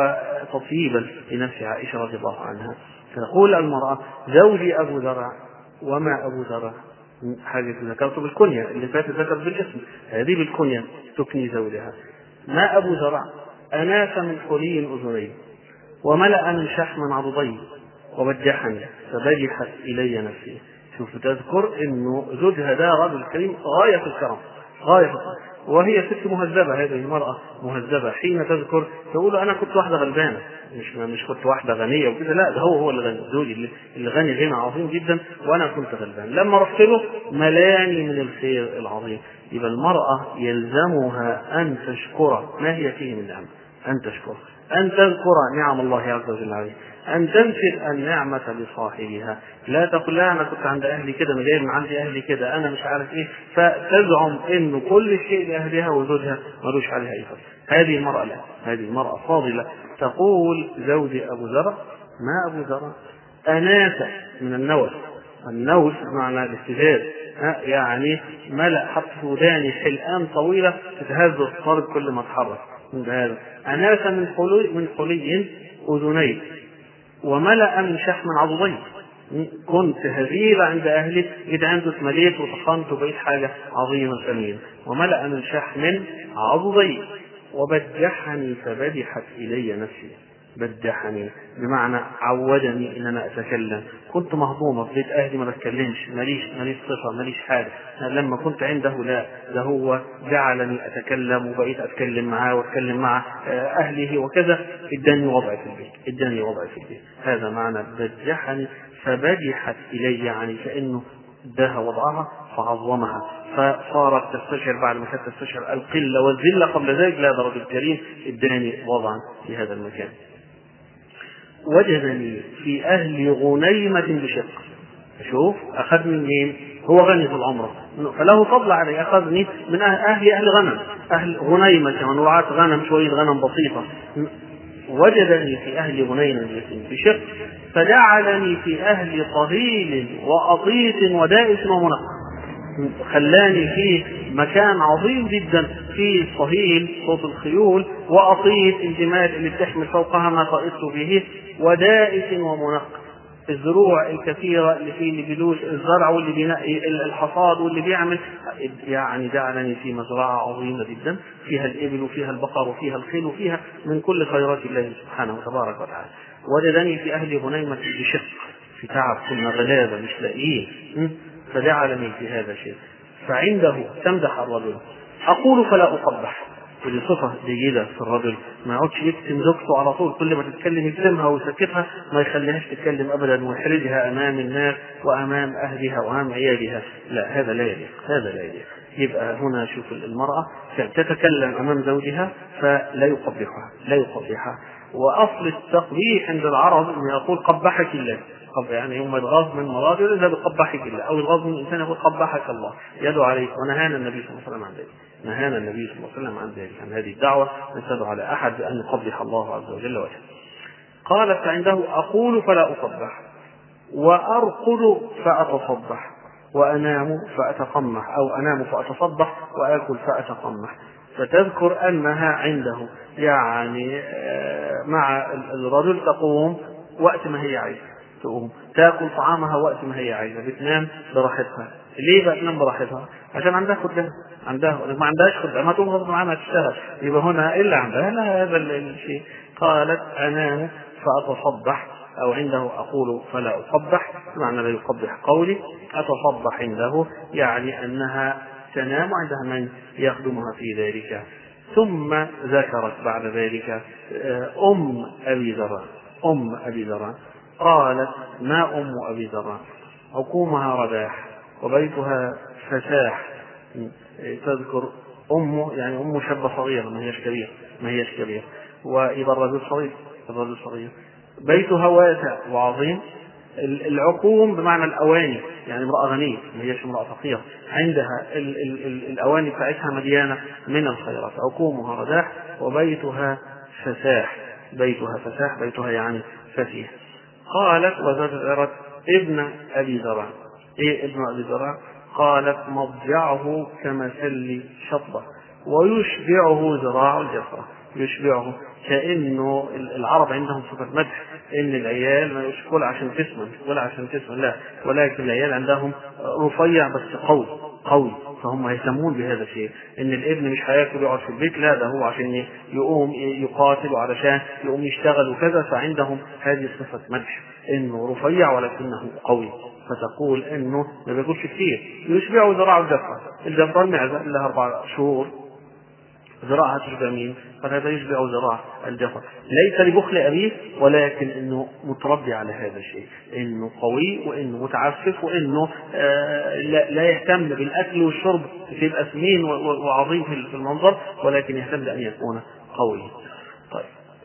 وتطيبا لنفس عائشة رضي الله عنها. تقول المرأة زوجي أبو زرع. وما أبو زرع؟ حاجة ذكرته بالكنية، اللي فاتت ذكر بالاسم، هذه بالكنية تكني زوجها. ما أبو زرع؟ أناس من حلي أذني وملأ من شحم عضدي وبجحني فبجحت إلي نفسي. شوف تذكر إنه زوجها ده رجل كريم غاية الكرم، غاية الكرم، وهي ست مهذبة، هذه المرأة مهذبة. حين تذكر تقول أنا كنت واحدة غلبانة، مش كنت واحدة غنية وكذا، لا، ده هو اللي غني، زوجي اللي غني غنى عظيم جدا وأنا كنت غلبان. لما رحت له ملاني من الخير العظيم. يبقى المرأة يلزمها أن تشكر ما هي فيه من نعمة، أن تشكر، أن تذكر نعم الله عز وجل عليه، أن تنسب النعمة لصاحبها. لا تقول لا أنا كنت عند أهلي كده، أنا جاي من عند أهلي كده، أنا مش عارف إيه، فتزعم إنه كل شيء لأهلها وزوجها ملوش عليها أي فضل. هذه المرأة لا، هذه المرأة فاضلة. تقول زوجي أبو زرع. ما أبو زرع؟ أناس من النوس، النوس معنى الاستزاد، يعني ملأ حط وداني حلقان طويلة تتهز الطرد كل ما تحرك. هذا أناس من حلي أذني وملأ من شحم عضدي. كنت هزيلة عند أهلي إذا عنده اتمليت وتخنت وبقيت حاجة عظيمة ثمينة. وملأ من شحم عضدي وبجحني فبجحت إلي نفسي. بدحني بمعنى عودني ان انا اتكلم، كنت مهضومه في بيت اهلي ما بتكلمش، ماليش صفه، ماليش حاجه. لما كنت عنده لا، ده هو جعلني اتكلم وبقيت اتكلم معاه واتكلم مع اهله وكذا، اداني وضعي في البيت، اداني وضعي في البيت. هذا معنى بدحني فبجحت الي، يعني كانه اداها وضعها فعظمها، فصارت تستشعر بعد ما كانت تستشعر القله والذله قبل ذلك، لا، ده رجل كريم اداني وضعا في هذا المكان. وجدني في أهل غنيمة بشق. شوف أخذ من مين؟ هو غني في العمرة، فله فضل علي، أخذني من أهل غنم، أهل غنيمة كمان، رعاة غنم، شوية غنم بسيطة، وجدني في أهل غنيمة بشق، فجعلني في أهل طهيل وأطيط ودائس ومنقى، خلاني في مكان عظيم جدا، في صهيل صوت الخيول، وأطيط الجمال اللي بتحمل فوقها ما طائرت به، ودائس ومنقى، الزروع الكثيرة اللي فيه، اللي بيلوش الزرع واللي بينقي الحصاد واللي بيعمل، يعني جعلني في مزرعة عظيمة جدا فيها الإبل وفيها البقر وفيها الخيل وفيها من كل خيرات الله سبحانه وتبارك وتعالى. وجدني في أهل غنيمة بشق، في تعب، كنا غلابة مش لاقيين، فجعلني في هذا الشيء. فعنده تمدح الرجل، أقول فلا أقبح، ودي صفة جيدة في الرجل، ما يقعدش يكتم زوجته على طول، كل ما تتكلم يكتمها ويسكتها، ما يخليهاش تتكلم أبدا ويحرجها أمام الناس وأمام أهلها وأمام عيالها، لا، هذا لا يليق، هذا لا يليق. يبقى هنا شوف المرأة تتكلم أمام زوجها فلا يقبحها، لا يقبحها. وأصل التقبيح عند العرب أن يقول قبحك الله، يعني يوم يتغاظ من مراته إذا بقبحك الله، أو يتغاظ من الإنسان يقول قبحك الله، يدعو عليك. ونهانا النبي صلى الله عليه وسلم عن ذلك، نهانا النبي صلى الله عليه وسلم عن ذلك، عن هذه الدعوة نسأل على أحد بأن يقبح الله عز وجل وجهه. قال فعنده أقول فلا أقبح، وأرقد فأتصبح، وأنام فأتقمح، أو أنام فأتصبح، وآكل فأتقمح. فتذكر أنها عنده، يعني مع الرجل تقوم وقت ما هي عايزة، تقوم تاكل طعامها وقت ما هي عايزة، بتنام براحتها. ليه بقى تنام براحتها؟ عشان عندها خدام، ما عندهاش خدام ما تقوم غصب عنها تشتغل، يبقى هنا إلا عندها لا هذا الشيء. قالت أنام فأتصبح، أو عنده أقول فلا أقبح، معنى لا يقبح قولي، أتصبح عنده يعني أنها تنام عندها من يخدمها في ذلك. ثم ذكرت بعد ذلك أم أبي ذر، أم أبي ذر، قالت ما أم أبي ذر؟ عقومها رداح وبيتها فساح. تذكر أمه، يعني أمه شابة صغيرة، ما هيش كبير، ما هيش كبير، وإذا الرجل صغير، الرجل صغير، بيتها واسع وعظيم. العقوم بمعنى الأواني، يعني امرأة غنية، ما هيش امرأة فقيرة، عندها الأواني بتاعتها مليانة من الخيرات. عقومها رداح وبيتها فساح، بيتها فساح، بيتها يعني فسيح. قالت وزجرت ابن أبي ذر. إيه ابن أبي ذر؟ قالت مضجعه كمثل شطبة ويشبعه ذراع الجفرة. يشبعه كأنه العرب عندهم صفة مدح، إن العيال ما يشكل عشان تسمن ولا عشان تسمن، لا، ولكن العيال عندهم رفيع بس قوي قوي، فهم يهتمون بهذا الشيء، إن الابن مش هياكل يقعد في البيت، لا، ده هو عشان يقوم يقاتل وعلشان يقوم يشتغل وكذا، فعندهم هذه صفة مدح، إنه رفيع ولكنه قوي. فتقول إنه ما بياكلش كثير، يشبعه ذراع الجفرة. الجفرة المعزة لها 4 شهور، ذراعها تشبع مين؟ فهذا يشبع ذراع الجفر، ليس لبخل أبيه، ولكن إنه متربي على هذا الشيء، إنه قوي وإنه متعفف وإنه لا يهتم بالأكل والشرب تبقى سمين وعظيم في المنظر، ولكن يهتم بأن يكون قوي. طيب،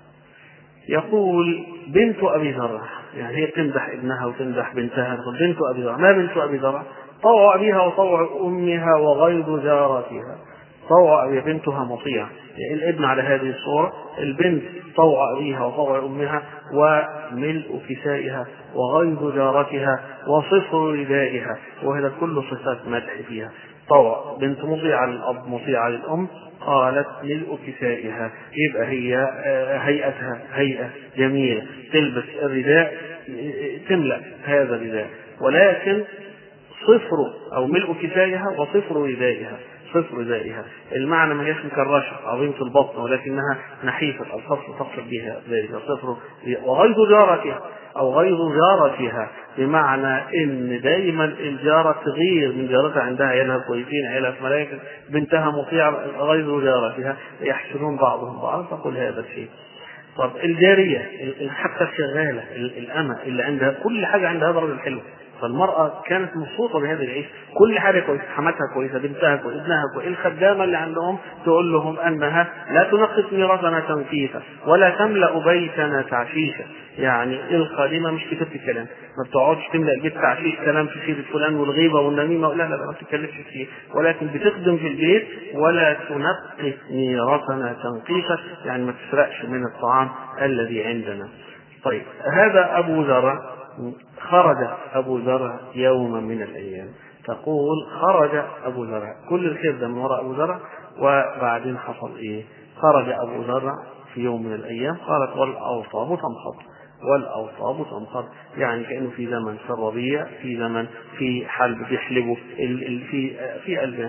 يقول بنت أبي ذر، يعني هي تمدح ابنها وتمدح بنتها، بنت أبي ذر. ما بنت أبي ذر؟ طوع أبيها وطوع أمها وغيظ جارتها. طوع أبي، بنتها مطيعة، يعني الابن على هذه الصورة، البنت طوع أبيها وطوع أمها وملء كسائها وغيظ جارتها وصفر ردائها، وهذا كله صفات مدح فيها. طوع بنت مطيعة للأب مطيعة للأم. قالت ملء كسائها، يبقى هي هيئتها هيئة جميلة، تلبس الرداء تملأ هذا الرداء، ولكن صفر أو ملء كسائها وصفر ردائها، صفر ردائها المعنى ما هيش مكرشة عظيمة البطن، ولكنها نحيفة الصفر تقصد بها ذلك صفر. وغيظ جارتها أو غيظ جارتها، بمعنى إن دائما الجارة تغير من جارتها، عندها عيالها كويسين، عيالها في ملاك، بنتها مطيعة، غيظ جارتها يحسنون بعضهم بعض، تقول هذا الشيء. طب الجارية، حتى الشغالة، الأمة اللي عندها كل حاجة عندها هذا الرجل حلو، فالمرأة كانت مبسوطة بهذه العيش، كل حاجة كويسة، حماتها كويسة، بنتها كويسة، ابنها كويسة، الخدامة اللي عندهم تقول لهم أنها لا تنقص ميراثنا تنقيصا ولا تملأ بيتنا تعشيشا. يعني الخادمة مش كتبت الكلام، ما بتقعدش تملأ البيت تعشيش كلام في سيرة فلان والغيبة والنميمة، لا لا لا، ما بتتكلمش فيه، ولكن بتخدم في البيت. ولا تنقص ميراثنا تنقيصا، يعني ما تسرقش من الطعام الذي عندنا. طيب هذا أبو زرع. خرج أبو زرع يوما من الأيام، تقول خرج أبو زرع، كل الخير ده من وراء أبو زرع. وبعدين حصل إيه؟ خرج أبو زرع في يوم من الأيام، قالت والأوصاب تنخض، والأوصاب تنخض، يعني كأنه في زمن في الربيع، في زمن في حلب بيحلبوا في ألبان.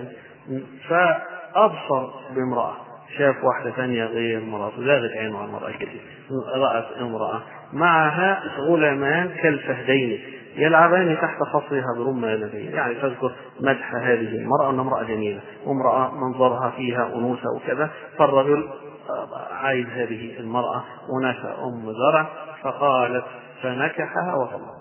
فأبصر بامرأة، شاف واحدة ثانية غير مراته، زاغت عينه على المرأة كده، رأت امرأة معها غلامان كالفهدين يلعبان تحت خصرها برمانتين، يعني تذكر مدح هذه المرأة أنها امرأة جميلة وامرأة منظرها فيها أنوثة وكذا. فالرجل عايز هذه المرأة ونشأ أم زرع، فقالت فنكحها وطلقها.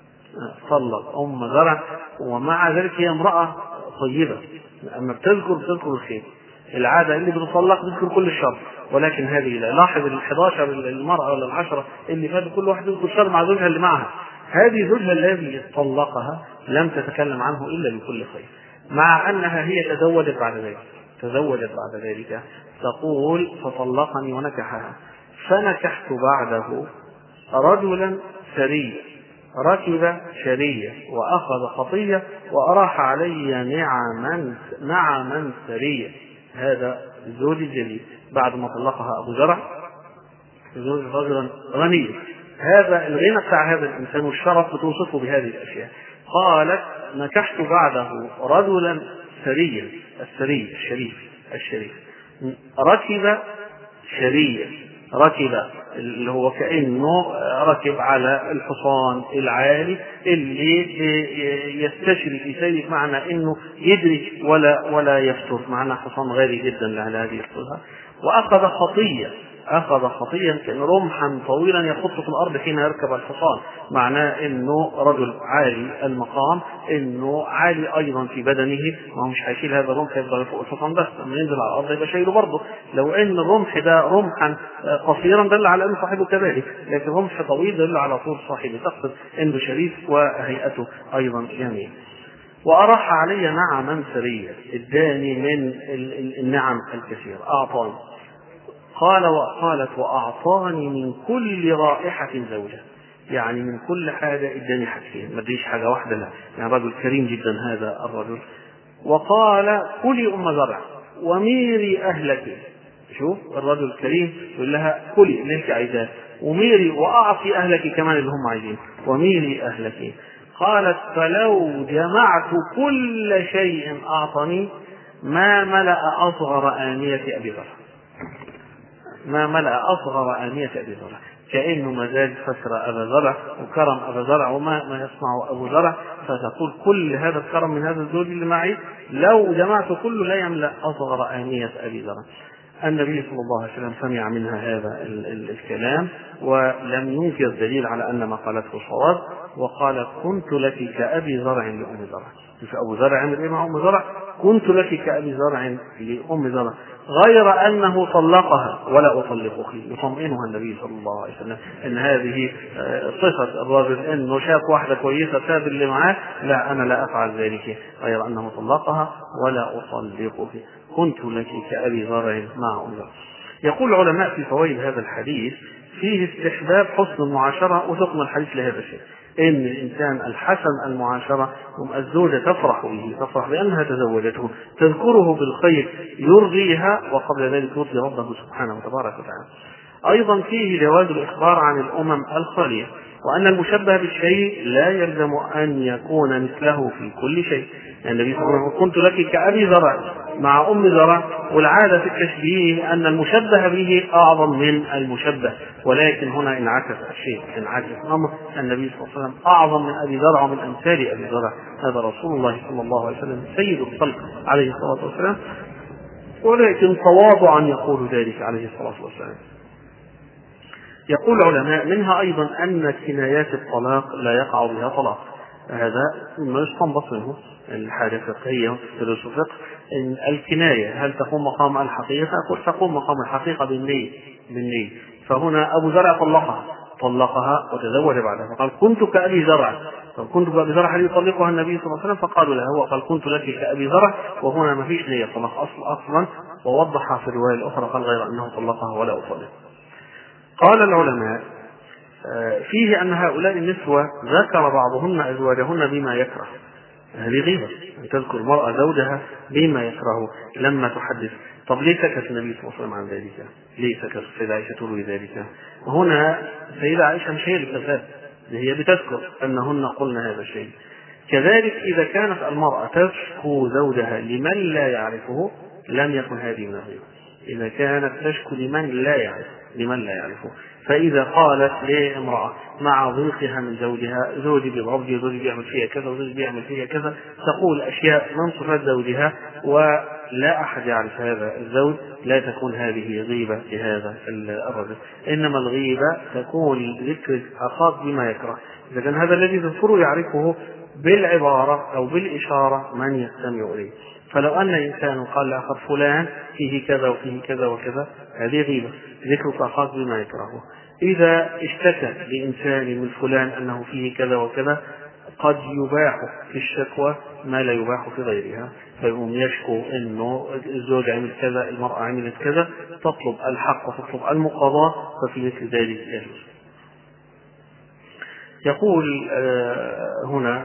طلق أم زرع، ومع ذلك هي امرأة طيبة، أما بتذكر الخير. العادة اللي بتطلق تذكر كل الشر، ولكن هذه لا. لاحظ ال11 المرأة ولا ال10 اللي فاتوا كل واحد يذكر الشر مع زوجها اللي معها. هذه زوجها الذي طلقها لم تتكلم عنه إلا بكل خير، مع أنها هي تزوجت بعد ذلك. تقول فطلقني ونكحها، فنكحت بعده رجلا ثريا ركب شرية وأخذ خطية وأراح علي نعما ثريا. هذا الزوج الجديد بعد ما طلقها أبو زرع، زوج رجلا غني. هذا الغنى بتاع هذا الإنسان والشرف بتوصفه بهذه الأشياء. قالت نكحت بعده رجلا ثريا، الثري الشريف ركب شرية، ركب اللي هو كأنه ركب على الحصان العالي اللي يستشري في سيره، معنى انه يدرك ولا يفتر، معنى حصان غالي جدا لعلى هذه الصفة. أخذ خطية كأن رمحا طويلا يخط في الأرض حين يركب الحصان، معناه أنه رجل عالي المقام، أنه عالي أيضا في بدنه، ما هو مش هيشيل هذا الرمح يفضل فوق الحصان بس، لما ينزل على الأرض يبقى شايله برضه. لو أن الرمح ده رمحا قصيرا دل على أن صاحبه كذلك، لكن رمح طويل دل على طول صاحبه، تقصد أنه شريف وهيئته أيضا جميل. وأراح علي نعما ثريا، اداني من النعم الكثير، أعطاني. قالت وأعطاني من كل رائحة زوجة، يعني من كل حاجة اداني حاجتين، ما اديش حاجة واحدة، لا، يعني رجل كريم جدا هذا الرجل. وقال كلي أم زرع وميري أهلك. شوف الرجل الكريم يقول لها كلي اللي انت عايزاه، وميري وأعطي أهلك كمان اللي هم عايزين، وميري أهلك. قالت فلو جمعت كل شيء أعطني ما ملأ أصغر آنية أبي زرع، ما ملأ أصغر آنية أبي زرع، كأنه مزاج فسر أبا زرع وكرم أبا زرع وما يصنع أبو زرع. فتقول كل هذا الكرم من هذا الزوج اللي معي لو جمعت كله لا يملأ أصغر آنية أبي زرع. النبي صلى الله عليه وسلم سمع منها هذا الكلام ولم ينكر دليل على أن ما قالته صواب، وقال كنت لك كأبي زرع لأم زرع. مش أبو زرع عمل إيه مع أم زرع؟ كنت لك كأبي زرع لأم زرع، غير أنه طلقها ولا أطلقك. يطمئنها النبي صلى الله عليه وسلم أن هذه صفة الرجل، أنه شاف واحدة كويسة ساب اللي معاه، لا أنا لا أفعل ذلك، غير أنه طلقها ولا أطلقك، كنت لك كأبي زرع مع أم زرع. يقول العلماء في فوائد هذا الحديث فيه استحباب حسن المعاشرة وتقم الحديث لهذا الشيء، إن الإنسان الحسن المعاشرة الزوجة تفرح به، تفرح بأنها تزوجته، تذكره بالخير يرضيها، وقبل ذلك يرضي ربه سبحانه وتبارك وتعالى. أيضا فيه جواز الإخبار عن الأمم الخالية، وأن المشبه بالشيء لا يلزم أن يكون مثله في كل شيء. يعني النبي صلى الله عليه وسلم كنت لك كأبي زرع مع أم زرع، والعادة في التشبيه أن المشبه به أعظم من المشبه، ولكن هنا انعكس الشيء، انعكس الأمر، النبي صلى الله عليه وسلم أعظم من أبي زرع ومن أمثال أبي زرع، هذا رسول الله صلى الله عليه وسلم سيد الخلق عليه الصلاة والسلام، ولكن تواضعا يقول ذلك عليه الصلاة والسلام. يقول العلماء منها أيضا أن كنايات الطلاق لا يقع بها طلاق، هذا ما يستنبط منه الحاجة الفقهية في الفقه إن الكناية هل تقوم مقام الحقيقة؟ أقول تقوم مقام الحقيقة بالنية. فهنا أبو زرع طلقها وتزوج بعدها فقال كنت كأبي زرع. كنت كأبي زرع هل يطلقها النبي صلى الله عليه وسلم؟ فقالوا له هو قال كنت لك كأبي زرع، وهنا ما فيش نية طلاق أصلا، ووضحها في الرواية الأخرى قال غير أنه طلقها ولا أطلق. قال العلماء فيه أن هؤلاء النسوة ذكر بعضهن أزواجهن بما يكره. هذه غيبة أن تذكر المرأة زوجها بما يكره لما تحدث. طب ليه سكت النبي صلى الله عليه وسلم عن ذلك؟ ليه سكت السيدة عائشة تروي ذلك؟ وهنا السيدة عائشة مش هي الكذاب، هي بتذكر أنهن قلن هذا الشيء. كذلك إذا كانت المرأة تشكو زوجها لمن لا يعرفه لم يكن هذه من الغيبة. إذا كانت تشكو لمن لا يعرفه، فإذا قالت لامرأة مع ضيقها من زوجها زوجي بيضربني، زوجي بيعمل فيها كذا، وزوجي بيعمل فيها كذا، تقول أشياء من صفات زوجها ولا أحد يعرف هذا الزوج، لا تكون هذه غيبة لهذا الرجل. إنما الغيبة تكون ذكر أخاك بما يكره. إذا كان هذا الذي تذكره يعرفه بالعبارة أو بالإشارة من يستمع إليه. فلو أن إنسان قال لآخر فلان فيه كذا وفيه كذا وكذا، هذه غيبة، ذكر أخاك بما يكرهه. إذا اشتكى لإنسان من فلان أنه فيه كذا وكذا، قد يباح في الشكوى ما لا يباح في غيرها، فيقوم يشكو أنه الزوج عمل كذا، المرأة عملت كذا، تطلب الحق وتطلب المقاضاة، ففي مثل ذلك يجوز. يقول هنا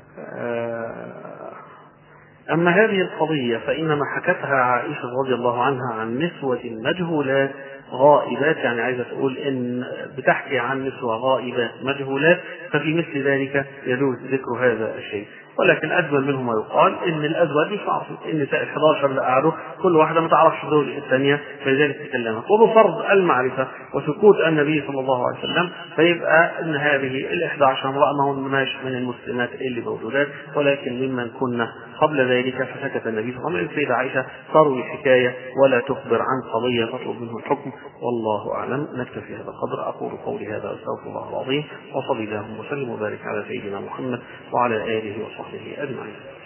أما هذه القضية فإنما حكتها عائشة رضي الله عنها عن نسوة مجهولات غائبات، يعني عايزة تقول إن بتحكي عن نسوة غائبات مجهولات، ففي مثل ذلك يجوز ذكر هذا الشيء. ولكن أجمل منه ما يقال إن الأزواج مش معروفين، النساء 11 اللي قعدوا كل واحدة ما تعرفش زوج الثانية، فلذلك تكلمت. وبفرض المعرفة وسكوت النبي صلى الله عليه وسلم فيبقى أن هذه ال11 امرأة ما هناش من المسلمات اللي موجودات، ولكن ممن كنا قبل ذلك، فسكت النبي صلى الله عليه وسلم. السيدة عائشة تروي الحكاية ولا تخبر عن قضية تطلب منه الحكم، والله أعلم. نكتفي هذا القدر. أقول قولي هذا أستغفر الله العظيم، وصلي اللهم وسلم وبارك على سيدنا محمد وعلى آله وصحبه أجمعين.